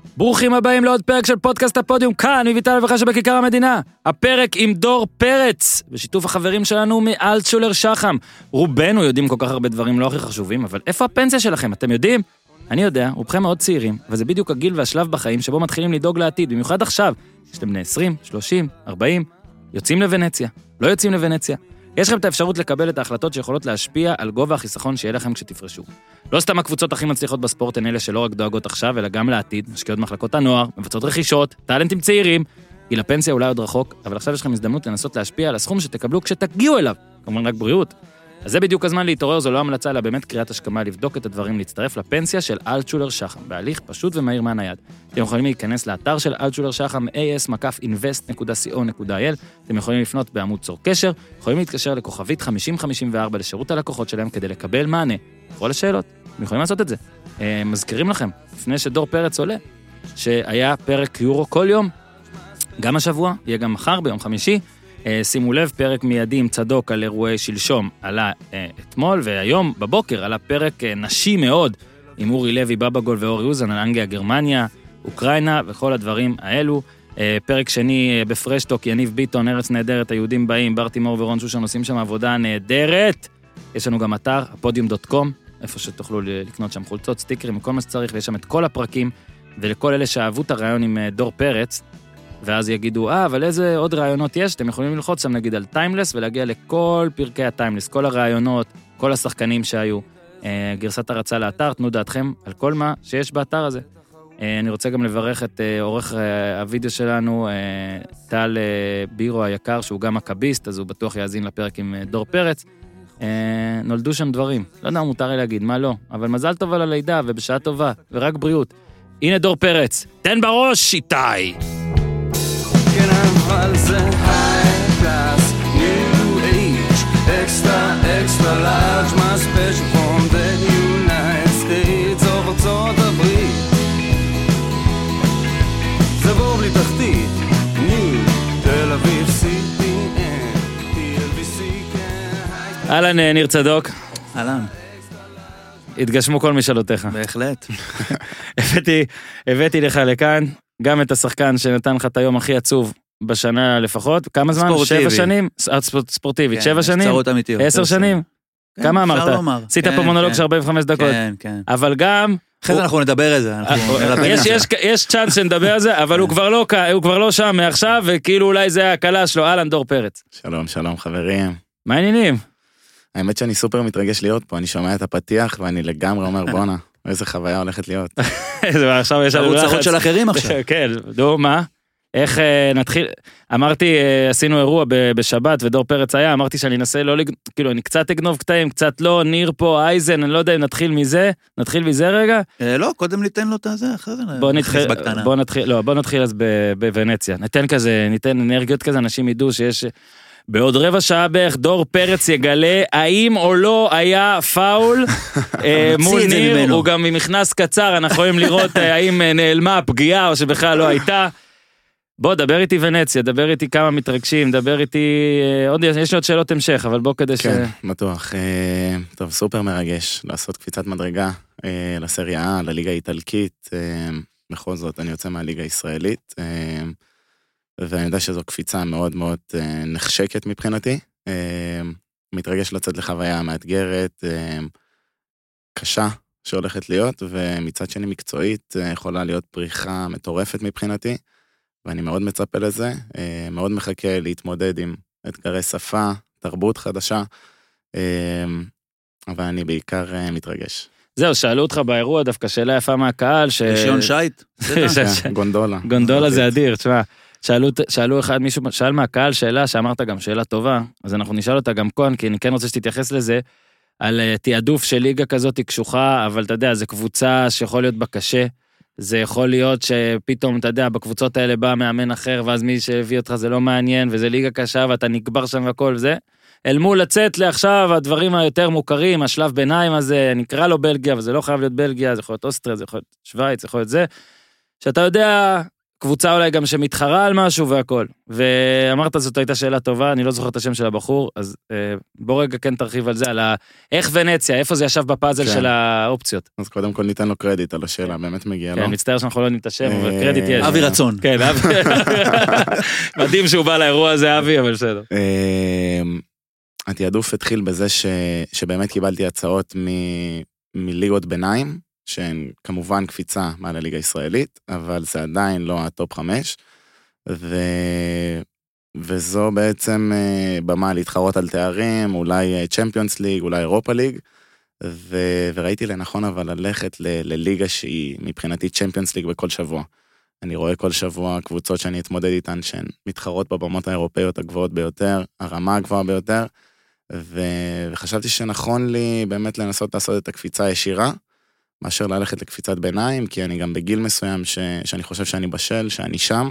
ברוכים הבאים לעוד פרק של פודקאסט הפודיום, כאן מביטל וחשה בכיכר המדינה. הפרק עם דור פרץ, בשיתוף החברים שלנו מאלטשולר שחם. רובנו יודעים כל כך הרבה דברים לא הכי חשובים, אבל איפה הפנסיה שלכם? אתם יודעים? אני יודע, רובכם מאוד צעירים, וזה בדיוק הגיל והשלב בחיים שבו מתחילים לדאוג לעתיד, במיוחד עכשיו, שאתם בני 20, 30, 40, יוצאים לוונציה, לא יוצאים לוונציה. יש לכם את האפשרות לקבל את ההחלטות שיכולות להשפיע על גובה החיסכון שיהיה לכם כשתפרשו. לא סתם הקבוצות הכי מצליחות בספורט הן אלה שלא רק דואגות עכשיו, אלא גם לעתיד, משקיעות מחלקות הנוער, מבצעות רכישות, טלנטים צעירים. גיל הפנסיה אולי עוד רחוק, אבל עכשיו יש לכם הזדמנות לנסות להשפיע על הסכום שתקבלו כשתגיעו אליו. כמובן רק בריאות. אז זה בדיוק הזמן להתעורר, זו לא המלצה, אלא באמת קריאת השכמה, לבדוק את הדברים, להצטרף לפנסיה של אלטשולר שחם, בהליך פשוט ומהיר מהנייד. אתם יכולים להיכנס לאתר של אלטשולר שחם, as-invest.co.il, אתם יכולים לפנות בעמוד צור קשר, יכולים להתקשר לכוכבית 5054 לשירות הלקוחות שלהם כדי לקבל מענה. כל השאלות, אתם יכולים לעשות את זה. מזכירים לכם, לפני שדור פרץ עולה, שהיה פרק יורו כל יום, גם השבוע, יהיה גם מחר ביום חמישי, שימו לב, פרק מיידי עם צדוק על אירועי שלשום עלה אתמול, והיום בבוקר עלה פרק נשי מאוד עם אורי לוי, בבגול ואורי אוזן על אנגליה, גרמניה, אוקראינה וכל הדברים האלו. פרק שני בפרשטוק, יניב ביטון, ארץ נהדרת, היהודים באים, בר תימור ורון שושן עושים שם עבודה נהדרת. יש לנו גם אתר, הפודיום.com, איפה שתוכלו לקנות שם חולצות, סטיקרים וכל מה שצריך, ויש שם את כל הפרקים, ולכל אלה שאהבו את הרעיון עם דור פרץ, ואז יגידו, אבל איזה עוד רעיונות יש? אתם יכולים ללחוץ שם נגיד על טיימלס, ולהגיע לכל פרקי הטיימלס, כל הרעיונות, כל השחקנים שהיו. גרסת הרצה לאתר, תנו דעתכם על כל מה שיש באתר הזה. אני רוצה גם לברך את עורך הוידאו שלנו, טל בירו היקר, שהוא גם מקביסט, אז הוא בטוח יאזין לפרק עם דור פרץ. נולדו שם דברים, לא יודע, מותר לי להגיד, מה לא, אבל מזל טוב על הלידה, ובשעה טובה, ורק בריאות. הנה דור פרץ, תן בראש, איתי! כן, אבל זה high class, new age, extra, extra large, my special from the United States of ארצות הברית. זה בור בלי תחתית, ניו, תל אביב, CPN, TLBC, כן, אהלן, ניר צדוק. אהלן. התגשמו כל משאלותיך. בהחלט. הבאתי לך לכאן גם את השחקן שנתן לך את היום הכי עצוב בשנה לפחות. כמה זמן? ספורטיבי. 7 שנים? ספורטיבית, 7 שנים? קצרות אמיתיות. 10 שנים? כמה אמרת? עשית פה מונולוג של 45 דקות. כן, כן. אבל גם... אחרי זה אנחנו נדבר על זה. יש צ'אנס שנדבר על זה, אבל הוא כבר לא שם מעכשיו, וכאילו אולי זה ההקלה שלו. אהלן, דור פרץ. שלום, שלום חברים. מה העניינים? האמת שאני סופר מתרגש להיות פה, אני שומע את הפתיח ואני לגמרי אומר בונה, איזה חוויה הולכת להיות. עכשיו יש לנו צרות של אחרים עכשיו. כן, דו, מה? איך נתחיל, אמרתי, עשינו אירוע בשבת ודור פרץ היה, אמרתי שאני אנסה לא, כאילו אני קצת אגנוב קטעים, קצת לא, ניר פה, אייזן, אני לא יודע אם נתחיל מזה רגע? לא, קודם ניתן לו את זה, אחרי זה בוא נתחיל אז בוונציה, ניתן אנרגיות כזה, אנשים ידעו שיש... בעוד רבע שעה בערך דור פרץ יגלה האם או לא היה פאול מול ניר, הוא גם ממכנס קצר, אנחנו יכולים לראות האם נעלמה הפגיעה או שבכלל לא הייתה. בוא, דבר איתי ונציה, דבר איתי כמה מתרגשים, דבר איתי, יש לי עוד שאלות המשך, אבל בוא כדי כן, בטוח. טוב, סופר מרגש, לעשות קפיצת מדרגה לסריה, לליגה האיטלקית, בכל זאת אני יוצא מהליגה הישראלית, ואני יודע שזו קפיצה מאוד מאוד נחשקת מבחינתי, מתרגש לצאת לחוויה מאתגרת, קשה שהולכת להיות, ומצד שני מקצועית יכולה להיות פריחה מטורפת מבחינתי, ואני מאוד מצפה לזה, מאוד מחכה להתמודד עם אתגרי שפה, תרבות חדשה, אבל אני בעיקר מתרגש. זהו, שאלו אותך באירוע דווקא שאלה יפה מהקהל, שעון שייט? גונדולה. גונדולה זה אדיר, תשמע. שאלו אחד, מישהו שאל מהקהל שאלה, שאמרת גם שאלה טובה, אז אנחנו נשאל אותה גם כאן, כי אני כן רוצה שתתייחס לזה, על תיעדוף של ליגה כזאת קשוחה, אבל אתה יודע, זה קבוצה שיכול להיות בה קשה, זה יכול להיות שפתאום, אתה יודע, בקבוצות האלה בא מאמן אחר, ואז מי שהביא אותך זה לא מעניין, וזה ליגה קשה, ואתה נקבר שם וכל זה, אל מול לצאת לעכשיו, הדברים היותר מוכרים, השלב ביניים הזה, נקרא לו בלגיה, אבל זה לא חייב להיות בלגיה, זה יכול להיות אוסטריה, זה יכול להיות שוויץ, זה יכול להיות זה, שאתה יודע... קבוצה אולי גם שמתחרה על משהו והכל. ואמרת, זאת הייתה שאלה טובה, אני לא זוכר את השם של הבחור, אז בוא רגע כן תרחיב על זה, על איך ונציה, איפה זה ישב בפאזל של האופציות. אז קודם כל ניתן לו קרדיט על השאלה, באמת מגיע לו. כן, מצטער שאנחנו לא יודעים את השם, אבל קרדיט יש. אבי רצון. כן, אבי. מדהים שהוא בא לאירוע הזה, אבי, אבל בסדר. התיעדוף התחיל בזה שבאמת קיבלתי הצעות מליגות ביניים, שהן כמובן קפיצה מעל הליגה הישראלית, אבל זה עדיין לא הטופ 5, וזו בעצם במה להתחרות על תארים, אולי צ'מפיונס ליג, אולי אירופה ליג, וראיתי לנכון אבל ללכת לליגה שהיא מבחינתי צ'מפיונס ליג בכל שבוע. אני רואה כל שבוע קבוצות שאני אתמודד איתן, שהן מתחרות בבמות האירופאיות הגבוהות ביותר, הרמה הגבוהה ביותר, וחשבתי שנכון לי באמת לנסות לעשות את הקפיצה הישירה, מאשר ללכת לקפיצת ביניים, כי אני גם בגיל מסוים שאני חושב שאני בשל, שאני שם,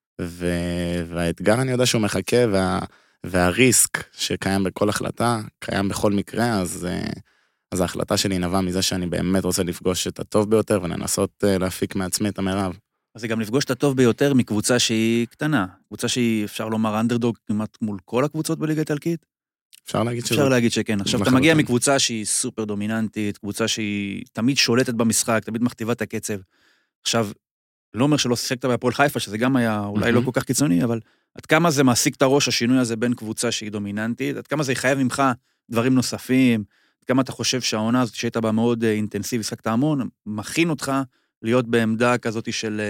והאתגר אני יודע שהוא מחכה, והריסק שקיים בכל החלטה, קיים בכל מקרה, אז ההחלטה שלי נבעה מזה שאני באמת רוצה לפגוש את הטוב ביותר, ולנסות להפיק מעצמי את המרב. אז זה גם לפגוש את הטוב ביותר מקבוצה שהיא קטנה, קבוצה שהיא, אפשר לומר, אנדרדוג כמעט מול כל הקבוצות בליגה האיטלקית? אפשר להגיד שכן. עכשיו, אתה מגיע מקבוצה שהיא סופר דומיננטית, קבוצה שהיא תמיד שולטת במשחק, תמיד מכתיבה את הקצב. עכשיו, לא אומר שלא שיחקת בהפועל חיפה, שזה גם היה אולי לא כל כך קיצוני, אבל עד כמה זה מעסיק את הראש, השינוי הזה בין קבוצה שהיא דומיננטית, עד כמה זה יחייב ממך דברים נוספים, עד כמה אתה חושב שהעונה הזאת שהייתה בה מאוד אינטנסיבי, שחקת המון, מכין אותך להיות בעמדה כזאת של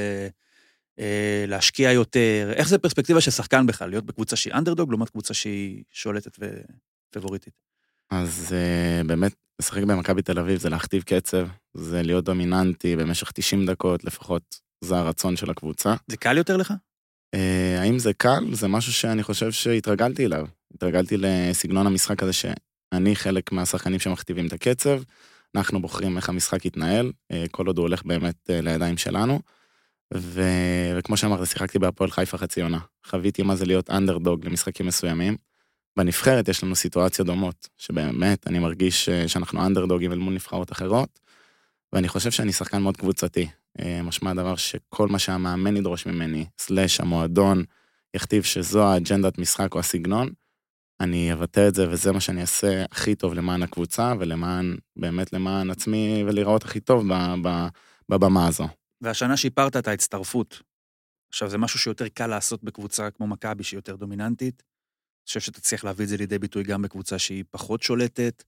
להשקיע יותר. איך זה פרספקטיבה של שחקן בכלל, להיות בקבוצה שהיא אנדרדוג, לעומת קבוצה שהיא שולטת ופבוריטית? אז באמת, לשחק במכבי תל אביב זה להכתיב קצב, זה להיות דומיננטי במשך 90 דקות, לפחות זה הרצון של הקבוצה. זה קל יותר לך? האם זה קל? זה משהו שאני חושב שהתרגלתי אליו. התרגלתי לסגנון המשחק הזה שאני חלק מהשחקנים שמכתיבים את הקצב, אנחנו בוחרים איך המשחק יתנהל, כל עוד הוא הולך באמת לידיים שלנו, וכמו שאמרת, שיחקתי בהפועל חיפה חצי עונה. חוויתי מה זה להיות אנדרדוג למשחקים מסוימים, בנבחרת יש לנו סיטואציות דומות, שבאמת אני מרגיש שאנחנו אנדרדוגים אל מול נבחרות אחרות, ואני חושב שאני שחקן מאוד קבוצתי. משמע הדבר שכל מה שהמאמן ידרוש ממני, סלש המועדון, יכתיב שזו האג'נדת משחק או הסגנון, אני אבטא את זה, וזה מה שאני אעשה הכי טוב למען הקבוצה, באמת למען עצמי, ולראות הכי טוב בבמה הזו. והשנה שיפרת את ההצטרפות. עכשיו, זה משהו שיותר קל לעשות בקבוצה כמו מכבי, שהיא יותר דומיננטית. אני חושב שאתה צריך להביא את זה לידי ביטוי גם בקבוצה שהיא פחות שולטת.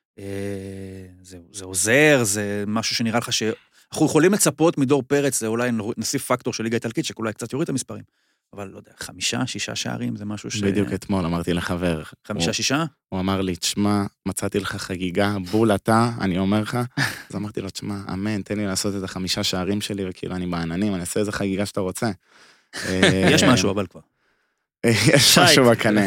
זה עוזר, זה משהו שנראה לך אנחנו יכולים לצפות מדור פרץ, זה אולי נוסיף פקטור של ליגה איטלקית, שכולי קצת יוריד את המספרים. אבל לא יודע, 5-6 שערים, זה משהו בדיוק אתמול, אמרתי לחבר. 5-6? הוא אמר לי, תשמע, מצאתי לך חגיגה, בול אתה, אני אומר לך. אז אמרתי לו, תשמע, אמן, תן לי לעשות את 5 שערים שלי, וכאילו אני בעננים, אני אעשה איזה חגיגה שאתה רוצה. יש משהו, אבל כבר. יש משהו בקנה.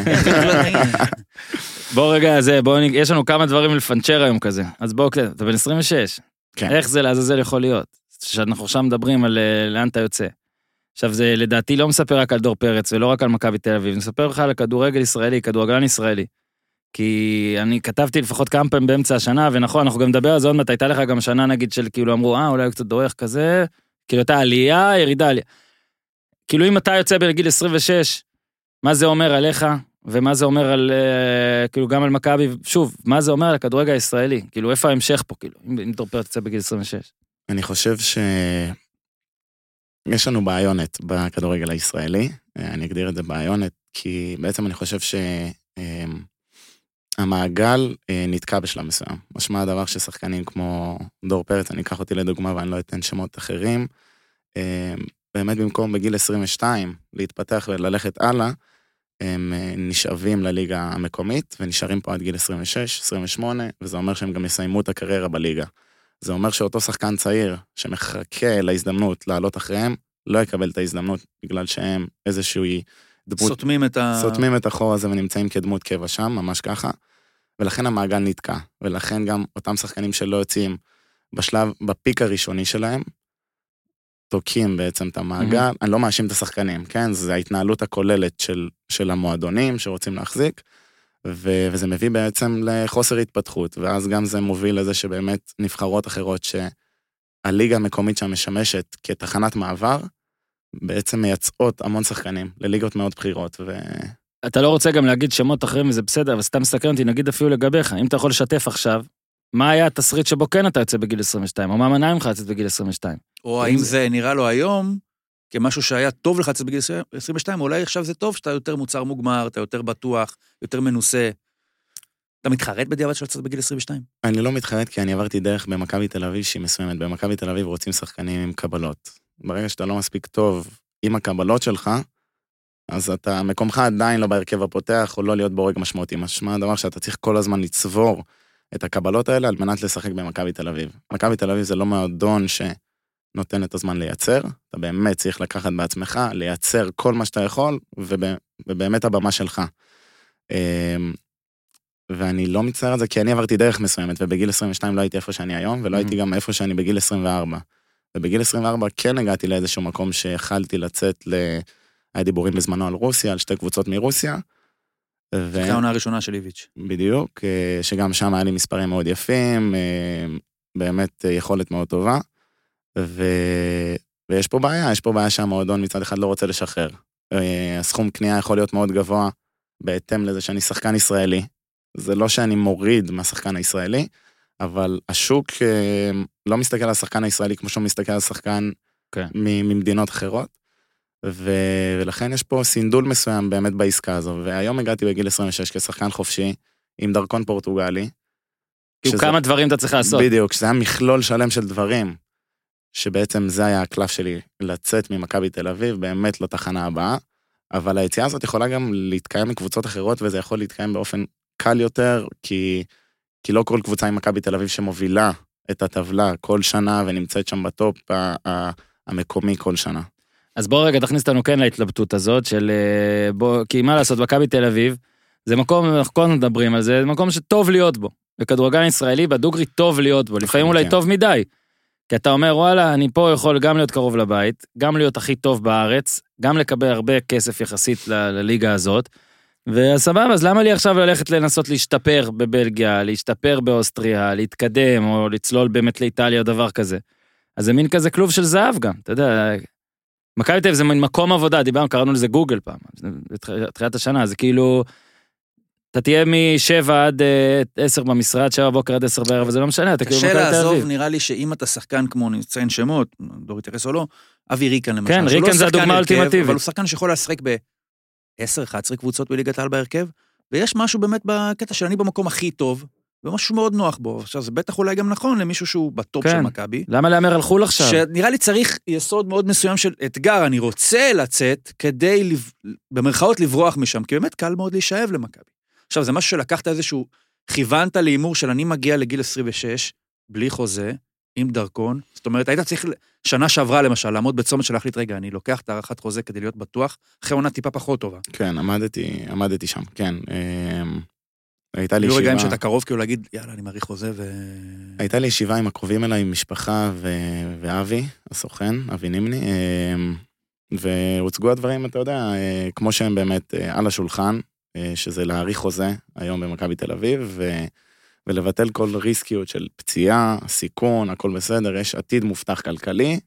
בוא רגע, יש לנו כמה דברים לפנצ'ר היום כזה. אז בוא, אתה בן 26. איך זה לעזאזל יכול להיות? שאנחנו עכשיו מדברים על לאן אתה יוצא. עכשיו זה לדעתי לא מספר רק על דור פרץ, ולא רק על מכבי תל אביב, מספר לך על הכדורגל ישראלי, כדורגלן ישראלי. כי אני כתבתי לפחות כמה פעמים באמצע השנה, ונכון, אנחנו גם נדבר על זה עוד מעט, הייתה לך גם שנה נגיד של כאילו אמרו, אולי הוא קצת דורך כזה, כאילו אתה עלייה, ירידה עלייה. כאילו אם אתה יוצא בגיל 26, מה זה אומר עליך, ומה זה אומר על, כאילו גם על מכבי, שוב, מה זה אומר על הכדורגל הישראלי? כאילו איפה ההמשך פה, כאילו, אם דור פרץ יוצא בגיל 26? אני חושב יש לנו בעיונת בכדורגל הישראלי, אני אגדיר את זה בעיונת, כי בעצם אני חושב שהמעגל נתקע בשלב מסוים. משמע הדבר ששחקנים כמו דור פרץ, אני אקח אותי לדוגמה ואני לא אתן שמות אחרים, באמת במקום בגיל 22 להתפתח וללכת הלאה, הם נשאבים לליגה המקומית, ונשארים פה עד גיל 26, 28, וזה אומר שהם גם יסיימו את הקריירה בליגה. זה אומר שאותו שחקן צעיר שמחכה להזדמנות לעלות אחריהם, לא יקבל את ההזדמנות בגלל שהם איזושהי דמות... סותמים את החור הזה ונמצאים כדמות קבע שם, ממש ככה, ולכן המעגל נתקע, ולכן גם אותם שחקנים שלא יוצאים בפיק הראשוני שלהם, תוקים בעצם את המעגל, אני לא מאשים את השחקנים, כן? זה ההתנהלות הכוללת של המועדונים שרוצים להחזיק, וזה מביא בעצם לחוסר התפתחות, ואז גם זה מוביל לזה שבאמת נבחרות אחרות שהליגה המקומית שם משמשת כתחנת מעבר, בעצם מייצאות המון שחקנים לליגות מאוד בחירות, אתה לא רוצה גם להגיד שמות אחרים וזה בסדר, אבל סתם מסתכל אותי, נגיד אפילו לגביך, אם אתה יכול לשתף עכשיו, מה היה התסריט שבו כן אתה יוצא בגיל 22, או מה מנע ממך לצאת בגיל 22? או האם זה נראה לו היום, כמשהו שהיה טוב לך לצאת בגיל 22, אולי עכשיו זה טוב שאתה יותר מוצר מוגמר, אתה יותר בטוח, יותר מנוסה. אתה מתחרט בדיעבד של לצאת בגיל 22? אני לא מתחרט כי אני עברתי דרך במכבי תל אביב שהיא מסוימת. במכבי תל אביב רוצים שחקנים עם קבלות. ברגע שאתה לא מספיק טוב עם הקבלות שלך, אז אתה, מקומך עדיין לא בהרכב הפותח, או לא להיות בורג משמעותי. משמע הדבר שאתה צריך כל הזמן לצבור את הקבלות האלה, על מנת לשחק במכבי תל אביב. מכבי תל אביב זה לא מועדון שנותן את הזמן לייצר, אתה באמת צריך לקחת בעצמך, לייצר כל מה שאתה יכול, ובאמת הבמה שלך. ואני לא מצטער על זה, כי אני עברתי דרך מסוימת, ובגיל 22 לא הייתי איפה שאני היום, ולא הייתי גם איפה שאני בגיל 24. ובגיל 24 כן הגעתי לאיזשהו מקום שיכלתי לצאת היה דיבורים בזמנו על רוסיה, על שתי קבוצות מרוסיה. זה העונה הראשונה של איביץ'. בדיוק, שגם שם היה לי מספרים מאוד יפים, באמת יכולת מאוד טובה, ויש פה בעיה שהמועדון מצד אחד לא רוצה לשחרר. הסכום קנייה יכול להיות מאוד גבוה, בהתאם לזה שאני שחקן ישראלי. זה לא שאני מוריד מהשחקן הישראלי, אבל השוק לא מסתכל על השחקן הישראלי כמו שהוא מסתכל על שחקן ממדינות אחרות. ולכן יש פה סינדול מסוים באמת בעסקה הזו, והיום הגעתי בגיל 26 כשחקן חופשי, עם דרכון פורטוגלי. כמה דברים אתה צריך לעשות. בדיוק, שזה היה מכלול שלם של דברים, שבעצם זה היה הקלף שלי, לצאת ממכבי תל אביב, באמת לא תחנה הבאה, אבל היציאה הזאת יכולה גם להתקיים מקבוצות אחרות, וזה יכול להתקיים באופן קל יותר, כי לא כל קבוצה עם מכבי תל אביב שמובילה את הטבלה כל שנה, ונמצאת שם בטופ המקומי כל שנה. אז בואו רגע תכניס אותנו כן להתלבטות הזאת של כי מה לעשות, מכבי תל אביב, זה מקום, אנחנו כל הזמן מדברים על זה, זה מקום שטוב להיות בו, וכדורגלן ישראלי בדוגרי טוב להיות בו, לפעמים אולי טוב מדי, כי אתה אומר וואלה, אני פה יכול גם להיות קרוב לבית, גם להיות הכי טוב בארץ, גם לקבל הרבה כסף יחסית לליגה הזאת, וסבבה, אז למה לי עכשיו ללכת לנסות להשתפר בבלגיה, להשתפר באוסטריה, להתקדם, או לצלול באמת לאיטליה או דבר כזה. אז זה מין כזה כלוב של זהב גם, אתה יודע, מכבי תל אביב זה מקום עבודה, דיברנו, קראנו לזה גוגל פעם, בתחילת השנה, זה כאילו, אתה תהיה מ7 עד 10 במשרד, 7 בוקר עד 10 בערב, וזה לא משנה, אתה כאילו מכבי תל אביב. קשה לעזוב, נראה לי שאם אתה שחקן כמו, נציין שמות, דור יתייחס או לא, אבי ריקן למשל. כן, ריקן זה הדוגמה האולטימטיבית. אבל הוא שחקן שיכול לשחק ב-10-11 קבוצות בליגת העל בהרכב, ויש משהו באמת בקטע שאני במקום הכי טוב, ומשהו מאוד נוח בו. עכשיו, זה בטח אולי גם נכון למישהו שהוא בטופ של מכבי. למה לאמר על חול עכשיו? שנראה לי צריך יסוד מאוד מסוים של אתגר, אני רוצה לצאת כדי, במרכאות, לברוח משם, כי באמת קל מאוד להישאב למכבי. עכשיו, זה משהו שלקחת איזשהו, כיוונת לאימור של אני מגיע לגיל 26, בלי חוזה, עם דרכון, זאת אומרת, היית צריך שנה שעברה למשל, לעמוד בצומת של להחליט, רגע, אני לוקח את הערכת חוזה כדי להיות בטוח, אחרי עונה טיפה פחות טובה. כן, עמדתי שם, כן. הייתה לי ישיבה... רגעים שאתה קרוב כאילו להגיד, יאללה, אני מעריך חוזה הייתה לי ישיבה עם הקרובים אליי, עם משפחה ואבי, הסוכן, אבי נימני, והוצגו הדברים, אתה יודע, כמו שהם באמת על השולחן, שזה להעריך חוזה היום במכבי תל אביב, ולבטל כל ריסקיות של פציעה, סיכון, הכל בסדר, יש עתיד מובטח כלכלי,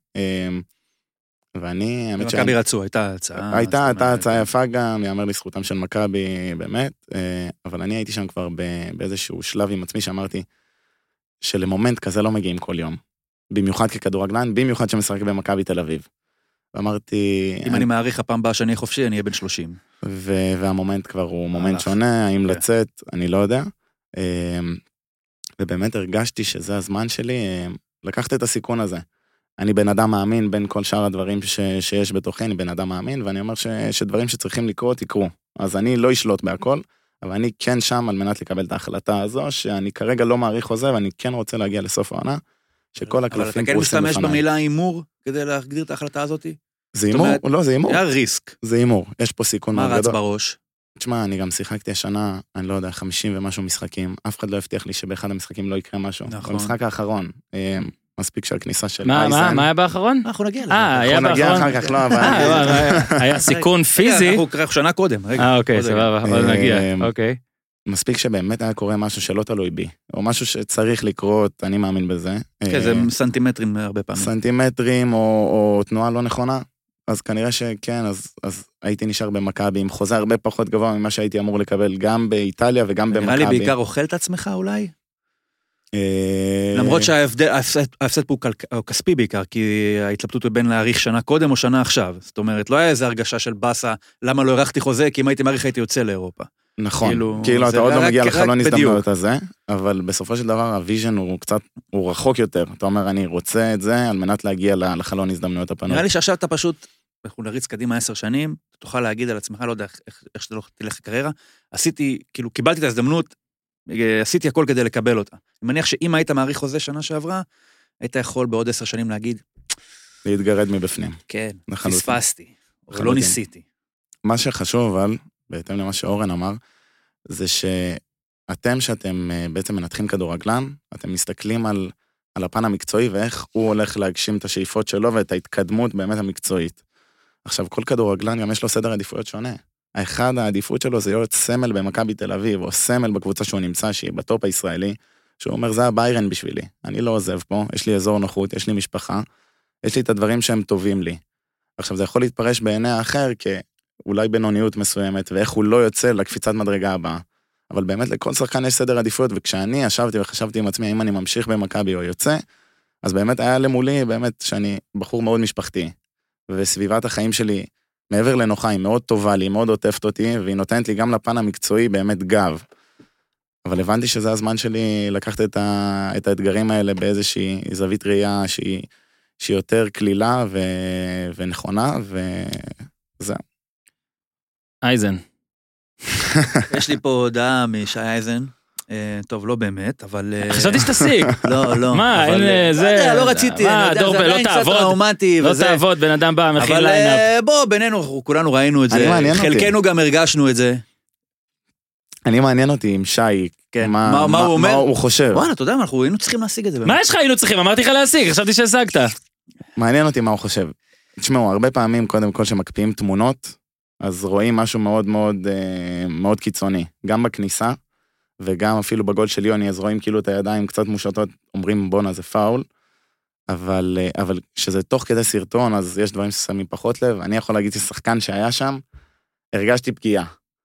ואני... מכבי רצו, הייתה הצעה... הייתה הצעה יפה גם, יאמר לזכותם של מכבי באמת, אבל אני הייתי שם כבר באיזשהו שלב עם עצמי שאמרתי, שלמומנט כזה לא מגיעים כל יום, במיוחד ככדורגלן, במיוחד שמשחק במכבי תל אביב. ואמרתי... אם אני מעריך הפעם הבאה שאני חופשי, אני אהיה בן 30. והמומנט כבר הוא מומנט שונה, האם לצאת, אני לא יודע. ובאמת הרגשתי שזה הזמן שלי, לקחת את הסיכון הזה. אני בן אדם מאמין בין כל שאר הדברים שיש בתוכי, אני בן אדם מאמין, ואני אומר שדברים שצריכים לקרות, יקרו. אז אני לא אשלוט בהכל, אבל אני כן שם על מנת לקבל את ההחלטה הזו, שאני כרגע לא מעריך חוזה, ואני כן רוצה להגיע לסוף העונה, שכל הקלפים פרוסים בפניי. אבל אתה כן משתמש במילה אימור, כדי להגדיר את ההחלטה הזאת? זה אימור? לא, זה אימור. היה ריסק. זה אימור, יש פה סיכון מאוד גדול. מה רץ בראש? תשמע, אני גם שיחקתי השנה, אני לא יודע, 50 ומשהו משחקים, אף אחד לא הבטיח לי שבאחד המשחקים לא יקרה משהו. נכון. במשחק האחרון, מספיק של הכניסה של אייסן. מה היה באחרון? אנחנו נגיע לזה. היה באחרון. אנחנו נגיע אחר כך, לא, אבל... היה סיכון פיזי. אנחנו קרח שנה קודם. אוקיי, סבבה, אבל נגיע, אוקיי. מספיק שבאמת היה קורה משהו שלא תלוי בי, או משהו שצריך לקרות, אני מאמין בזה. כן, זה סנטימטרים הרבה פעמים. סנטימטרים, או תנועה לא נכונה, אז כנראה שכן, אז הייתי נשאר במכבי, עם חוזה הרבה פחות גבוה ממה שהייתי אמור לקבל, גם באיטליה וגם במכבי. נראה לי בעיקר אוכל את עצמך אולי? למרות שההפסד פה הוא כספי בעיקר, כי ההתלבטות היא בין להאריך שנה קודם או שנה עכשיו. זאת אומרת, לא היה איזו הרגשה של בסה, למה לא הארכתי חוזה, כי אם הייתי מאריך הייתי יוצא לאירופה. נכון, כאילו אתה עוד לא מגיע לחלון הזדמנויות הזה, אבל בסופו של דבר הוויז'ן הוא רחוק יותר. אתה אומר, אני רוצה את זה על מנת להגיע לחלון הזדמנויות הפנות. נראה לי שעכשיו אתה פשוט, אנחנו נריץ קדימה 10 שנים, תוכל להגיד על עצמך, לא יודע איך שאתה לא תלך לקריירה, עשיתי, כאילו קיבלתי את ההזדמנות, עשיתי הכל כדי לקבל אותה. אני מניח שאם היית מעריך חוזה שנה שעברה, היית יכול בעוד 10 שנים להגיד, להתגרד מבפנים. כן, פספסתי, או לא ניסיתי. מה שחשוב, אבל, בהתאם למה שאורן אמר, זה שאתם בעצם מנתחים כדורגלן, אתם מסתכלים על הפן המקצועי, ואיך הוא הולך להגשים את השאיפות שלו, ואת ההתקדמות באמת המקצועית. עכשיו, כל כדורגלן גם יש לו סדר עדיפויות שונה. האחד העדיפות שלו זה להיות סמל במכבי תל אביב, או סמל בקבוצה שהוא נמצא, שהיא בטופ הישראלי, שהוא אומר, זה הביירן בשבילי. אני לא עוזב פה, יש לי אזור נוחות, יש לי משפחה, יש לי את הדברים שהם טובים לי. עכשיו, זה יכול להתפרש בעיני האחר, כאולי בינוניות מסוימת, ואיך הוא לא יוצא לקפיצת מדרגה הבאה. אבל באמת לכל שחקן יש סדר עדיפויות, וכשאני ישבתי וחשבתי עם עצמי, האם אני ממשיך במכבי או יוצא, אז באמת היה למולי, באמת שאני בחור מאוד משפחתי, וסביבת החיים שלי, מעבר לנוחה, היא מאוד טובה לי, מאוד עוטפת אותי, והיא נותנת לי גם לפן המקצועי באמת גב. אבל הבנתי שזה הזמן שלי לקחת את האתגרים האלה באיזושהי זווית ראייה שהיא יותר כלילה ונכונה, וזהו. אייזן. יש לי פה הודעה משי אייזן, טוב, לא באמת, אבל... חשבתי שתסיק. לא. מה, אין זה... לא רציתי, מה, דור, לא תעבוד, לא תעבוד, בן אדם בא, מכין ליינאפ. אבל בוא, בינינו, כולנו ראינו את זה, חלקנו גם הרגשנו את זה. אני מעניין אותי עם שי, מה הוא אומר? מה הוא חושב. וואלה, אתה יודע מה, אנחנו היינו צריכים להשיג את זה. מה יש לך היינו צריכים? אמרתי לך להשיג, חשבתי שהשגת. מעניין אותי מה הוא חושב. תשמעו, הרבה פעמים קודם כל שמקפיאים תמונות, אז רואים משהו מאוד מאוד מאוד קיצוני, גם בכניסה, וגם אפילו בגול של יוני, אז רואים כאילו את הידיים קצת מושטות, אומרים בונה זה פאול, אבל כשזה תוך כדי סרטון, אז יש דברים ששמים פחות לב, אני יכול להגיד ששחקן שהיה שם, הרגשתי פגיעה.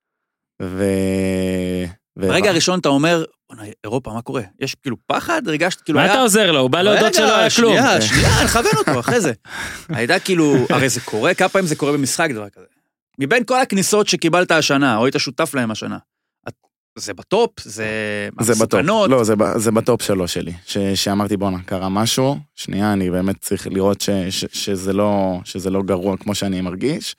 ברגע הראשון אתה אומר, אירופה, מה קורה? יש כאילו פחד, הרגשת כאילו מה אתה עוזר לו? הוא בא להודות שלא היה כלום. שנייה, נכוון אותו, אחרי זה. הייתה כאילו, הרי זה קורה, כמה פעמים זה קורה במשחק דבר כזה. מבין כל הכניסות שקיבלת השנה, או היית שותף להם השנה, זה בטופ, זה מסוכנות. לא, זה בטופ 3 שלי, שאמרתי בונה, קרה משהו, שנייה, אני באמת צריך לראות שזה לא גרוע כמו שאני מרגיש,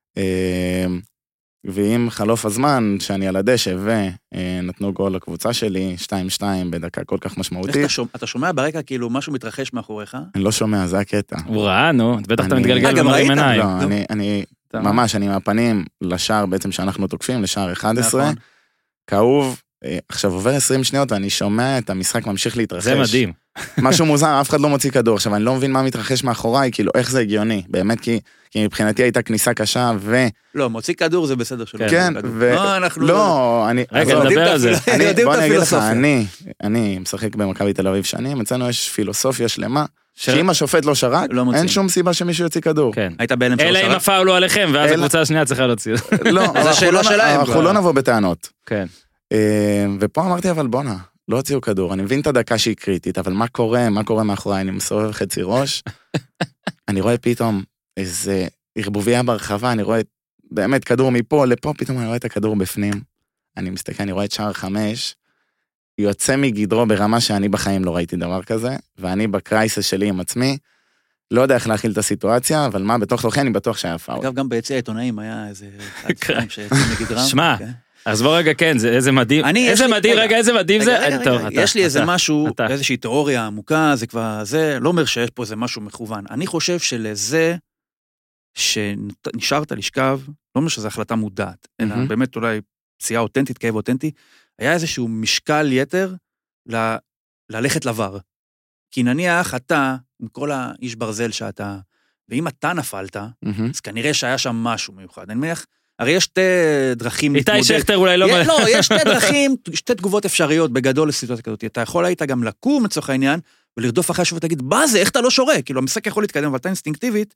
ואם חלוף הזמן שאני על הדשא ונתנו גול לקבוצה שלי, 2-2 בדקה כל כך משמעותית. אתה שומע ברקע כאילו משהו מתרחש מאחוריך? אני לא שומע, זה הקטע. הוא ראה, נו, בטח אתה מתגלגל ומרים עיניים. לא, אני ממש, אני מהפנים לשער בעצם שאנחנו תוקפים, לשער 11, כאוב, עכשיו עובר 20 שניות ואני שומע את המשחק ממשיך להתרחש. זה מדהים. משהו מוזר, אף אחד לא מוציא כדור, עכשיו אני לא מבין מה מתרחש מאחוריי, כאילו איך זה הגיוני, באמת כי מבחינתי הייתה כניסה קשה לא, מוציא כדור זה בסדר שלא. כן, לא, אני... רגע, נדבר על זה. בוא אני אגיד לך, אני משחק במכבי תל אביב שנים, אצלנו יש פילוסופיה שלמה, שאם השופט לא שרק, אין שום סיבה שמישהו יוציא כדור. היית בהלם שלא שרק? אלא אם הפאול הוא עליכם, ואז הקבוצה השנייה צריכה להוציא. לא, אנחנו לא נבוא בטענות. כן. ופה אמרתי, אבל בונה, לא הוציאו כדור, אני מבין את הדקה שהיא קריטית, אבל מה קורה מאחוריי, אני מסובב חצי ראש, אני רואה פתאום איזה ערבוביה ברחבה, אני רואה באמת כדור מפה לפה, פתאום אני רואה את הכדור בפנים, אני מסתכל, אני רואה את שער 5, יוצא מגדרו ברמה שאני בחיים לא ראיתי דבר כזה, ואני בקרייסס שלי עם עצמי, לא יודע איך להכיל את הסיטואציה, אבל מה, בתוך תוכי אני בטוח שהיה פאול. אגב, גם ביציע העיתונאים היה איזה אחד שיצא מגדרם. שמע, אז בוא רגע, כן, איזה מדהים, איזה מדהים זה, יש לי איזה משהו, איזושהי תיאוריה עמוקה, זה כבר, זה לא אומר שיש פה איזה משהו מכוון. אני חושב שלזה שנשארת לשכב, לא אומר שזו החלטה מודעת, אלא באמת אולי פציעה אותנטית, כאב אותנטי, היה איזשהו משקל יתר ללכת לבר. כי נניח אתה, עם כל האיש ברזל שאתה, ואם אתה נפלת, אז כנראה שהיה שם משהו מיוחד. אני מניח, הרי יש שתי דרכים להתמודד. איתי שכטר אולי לא... לא, יש שתי דרכים, שתי תגובות אפשריות בגדול לסיטואציה כזאת. אתה יכול היית גם לקום לצורך העניין, ולרדוף אחרי השוב ותגיד, מה זה, איך אתה לא שורה? כאילו, המשחק יכול להתקדם, אבל אתה אינסטינקטיבית,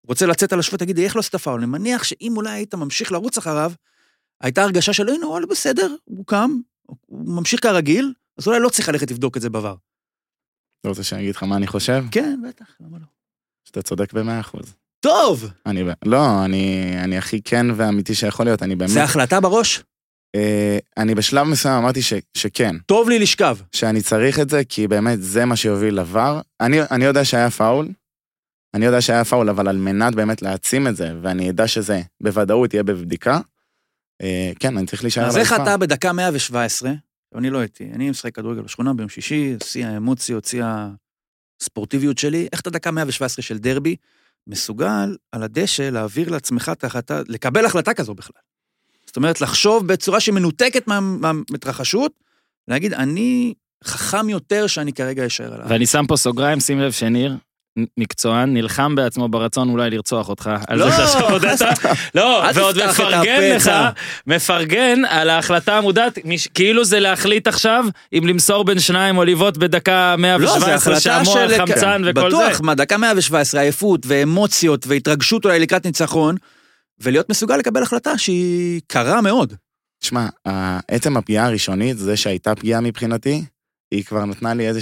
רוצה לצאת על השופט, תגיד, איך לא עשית פאול? אני מניח שאם אולי היית ממשיך לרוץ אחריו, הייתה הרגשה של, הנה, וואלה, בסדר, הוא קם, הוא ממשיך כרגיל, אז אולי לא צריך ללכת לבדוק את זה בעבר. אתה רוצה שאני אגיד לך מה אני חושב? כן, בטח, למה לא? שאתה צודק ב100%. טוב! לא, אני הכי כן ואמיתי שיכול להיות, אני באמת... זה החלטה בראש? אני בשלב מסוים אמרתי שכן. טוב לי לשכב. שאני צריך את זה, כי באמת זה מה שיוביל לבר. אני יודע שהיה פאול, אבל על מנת באמת להעצים את זה, ואני יודע שזה בוודאות יהיה בבדיקה, כן, אני צריך להישאר על אז איך המספר. אתה בדקה 117, אני לא הייתי, אני משחק כדורגל בשכונה ביום שישי, שיא האמוציות, שיא הספורטיביות שלי, איך אתה דקה 117 של דרבי, מסוגל על הדשא להעביר לעצמך את ההחלטה, לקבל החלטה כזו בכלל. זאת אומרת, לחשוב בצורה שמנותקת מהמתרחשות, להגיד, אני חכם יותר שאני כרגע אשאר עליו. ואני שם פה סוגריים, שים לב שניר, מקצוען, נלחם בעצמו ברצון אולי לרצוח אותך. על זה שעכשיו הודעת. לא, ועוד מפרגן לך, מפרגן על ההחלטה המודעת, כאילו זה להחליט עכשיו, אם למסור בין שניים או לבעוט בדקה 117, שהמוח חמצן וכל זה. בטוח, דקה 117, עייפות ואמוציות והתרגשות אולי לקראת ניצחון, ולהיות מסוגל לקבל החלטה שהיא קרה מאוד. תשמע, עצם הפגיעה הראשונית, זה שהייתה פגיעה מבחינתי, היא כבר נתנה לי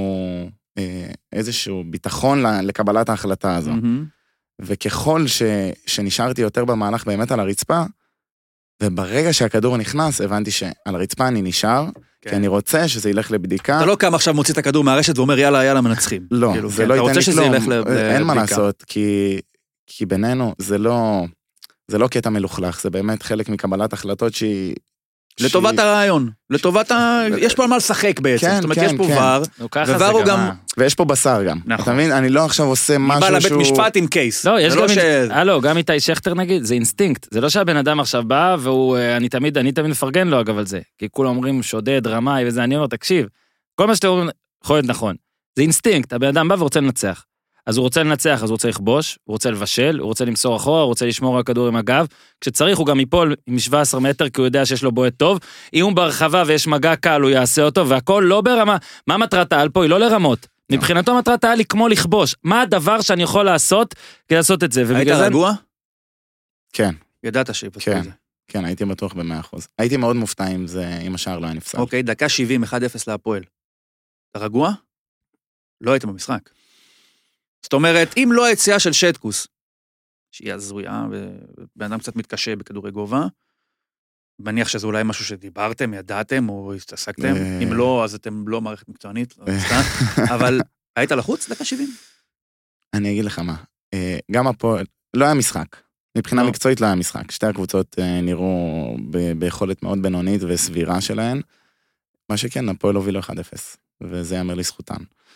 איזשהו ביטחון לקבלת ההחלטה הזו. וככל שנשארתי יותר במהלך באמת על הרצפה, וברגע שהכדור נכנס, הבנתי שעל הרצפה אני נשאר, כי אני רוצה שזה ילך לבדיקה. אתה לא קם עכשיו מוציא את הכדור מהרשת ואומר יאללה מנצחים. לא, זה לא ייתן לי כלום. אין מה לעשות, כי בינינו זה לא קטע מלוכלך, זה באמת חלק מקבלת החלטות שהיא... לטובת הרעיון, יש פה על מה לשחק בעצם, זאת אומרת, יש פה ור, וור הוא גם... ויש פה בשר גם, אתה מבין? אני לא עכשיו עושה משהו שהוא... בא לבית משפט עם קייס. לא, יש גם איתי שכטר נגיד, זה אינסטינקט, זה לא שהבן אדם עכשיו בא, ואני תמיד מפרגן לו אגב על זה, כי כולם אומרים שודד, רמאי וזה, אני אומר, תקשיב, כל מה שאתם אומרים, יכול להיות נכון, זה אינסטינקט, הבן אדם בא ורוצה לנצח. אז הוא רוצה לנצח, אז הוא רוצה לכבוש, הוא רוצה לבשל, הוא רוצה למסור אחורה, הוא רוצה לשמור על הכדור עם הגב, כשצריך הוא גם ייפול עם 17 מטר, כי הוא יודע שיש לו בועט טוב, אם הוא ברחבה ויש מגע קל, הוא יעשה אותו, והכל לא ברמה, מה מטרת העל פה? היא לא לרמות, מבחינתו מטרת העל היא כמו לכבוש, מה הדבר שאני יכול לעשות כדי לעשות את זה? היית רגוע? כן. ידעת שיפסקו את זה. כן, הייתי בטוח ב100%. הייתי מאוד מופתע אם השער לא היה נפסק. אוקיי, דקה 70, 1-0 להפועל. אתה רגוע? לא היית במשחק. זאת אומרת, אם לא היציאה של שטקוס, שהיא הזויה, ובן אדם קצת מתקשה בכדורי גובה, מניח שזה אולי משהו שדיברתם, ידעתם, או התעסקתם, אם לא, אז אתם לא מערכת מקצוענית, אבל היית לחוץ דקה 70? אני אגיד לך מה, גם הפועל, לא היה משחק, מבחינה מקצועית לא היה משחק, שתי הקבוצות נראו ביכולת מאוד בינונית וסבירה שלהן, מה שכן, הפועל הובילו 1-0, וזה יאמר לזכותן.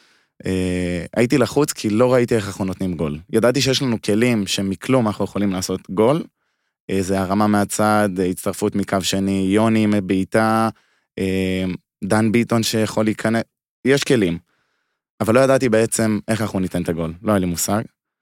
הייתי לחוץ כי לא ראיתי איך אנחנו נותנים גול. ידעתי שיש לנו כלים שמכלום אנחנו יכולים לעשות גול, זה הרמה מהצד, הצטרפות מקו שני, יוני מבעיטה, דן ביטון שיכול להיכנס, יש כלים, אבל לא ידעתי בעצם איך אנחנו ניתן את הגול, לא היה לי מושג.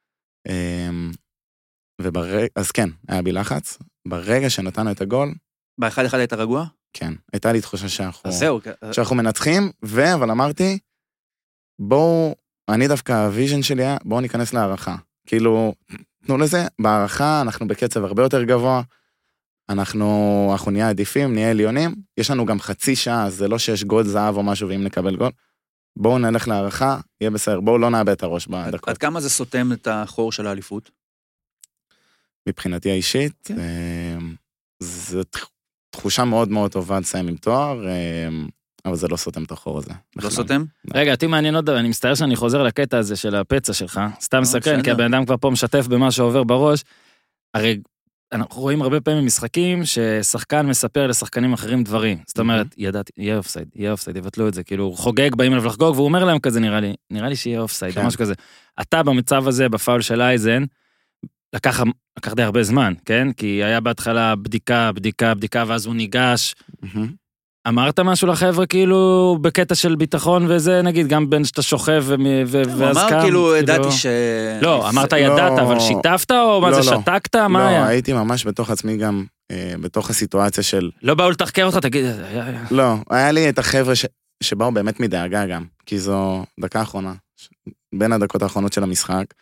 אז כן, היה בי לחץ, ברגע שנתנו את הגול, ב1-1 היית רגוע? כן, הייתה לי תחושה שאנחנו מנצחים, אבל אמרתי, בואו, אני דווקא הוויז'ן שלי היה, בואו ניכנס להערכה. כאילו, תנו לזה, בהערכה אנחנו בקצב הרבה יותר גבוה, אנחנו נהיה עדיפים, נהיה עליונים, יש לנו גם חצי שעה, אז זה לא שיש גול זהב או משהו, ואם נקבל גול, בואו נלך להערכה, יהיה בסדר, בואו לא נאבד את הראש בדקות. עד כמה זה סותם את החור של האליפות? מבחינתי האישית, זו תחושה מאוד מאוד טובה לסיים עם תואר, אבל זה לא סותם את החור הזה. לא סותם? רגע, אותי מעניין עוד, אני מצטער שאני חוזר לקטע הזה של הפצע שלך, סתם מסקרן, כי הבן אדם כבר פה משתף במה שעובר בראש, הרי אנחנו רואים הרבה פעמים משחקים ששחקן מספר לשחקנים אחרים דברים, זאת אומרת, ידעתי, יהיה אופסייד, יבטלו את זה, כאילו הוא חוגג, באים אליו לחגוג, והוא אומר להם כזה, נראה לי שיהיה אופסייד, או משהו כזה. אתה במצב הזה, בפאול של אייזן, לקח די הרבה זמן, כן? כי היה בהתחלה בדיקה, ואז הוא ניגש. אמרת משהו לחבר'ה, כאילו, בקטע של ביטחון וזה, נגיד, גם בין שאתה שוכב ואז קם? אמר, כאילו, ידעתי ש... לא, אמרת ידעת, אבל שיתפת, או מה זה, שתקת? מה היה? לא, הייתי ממש בתוך עצמי גם, בתוך הסיטואציה של... לא באו לתחקר אותך, תגיד... לא, היה לי את החבר'ה שבאו באמת מדאגה גם, כי זו דקה האחרונה, בין הדקות האחרונות של המשחק,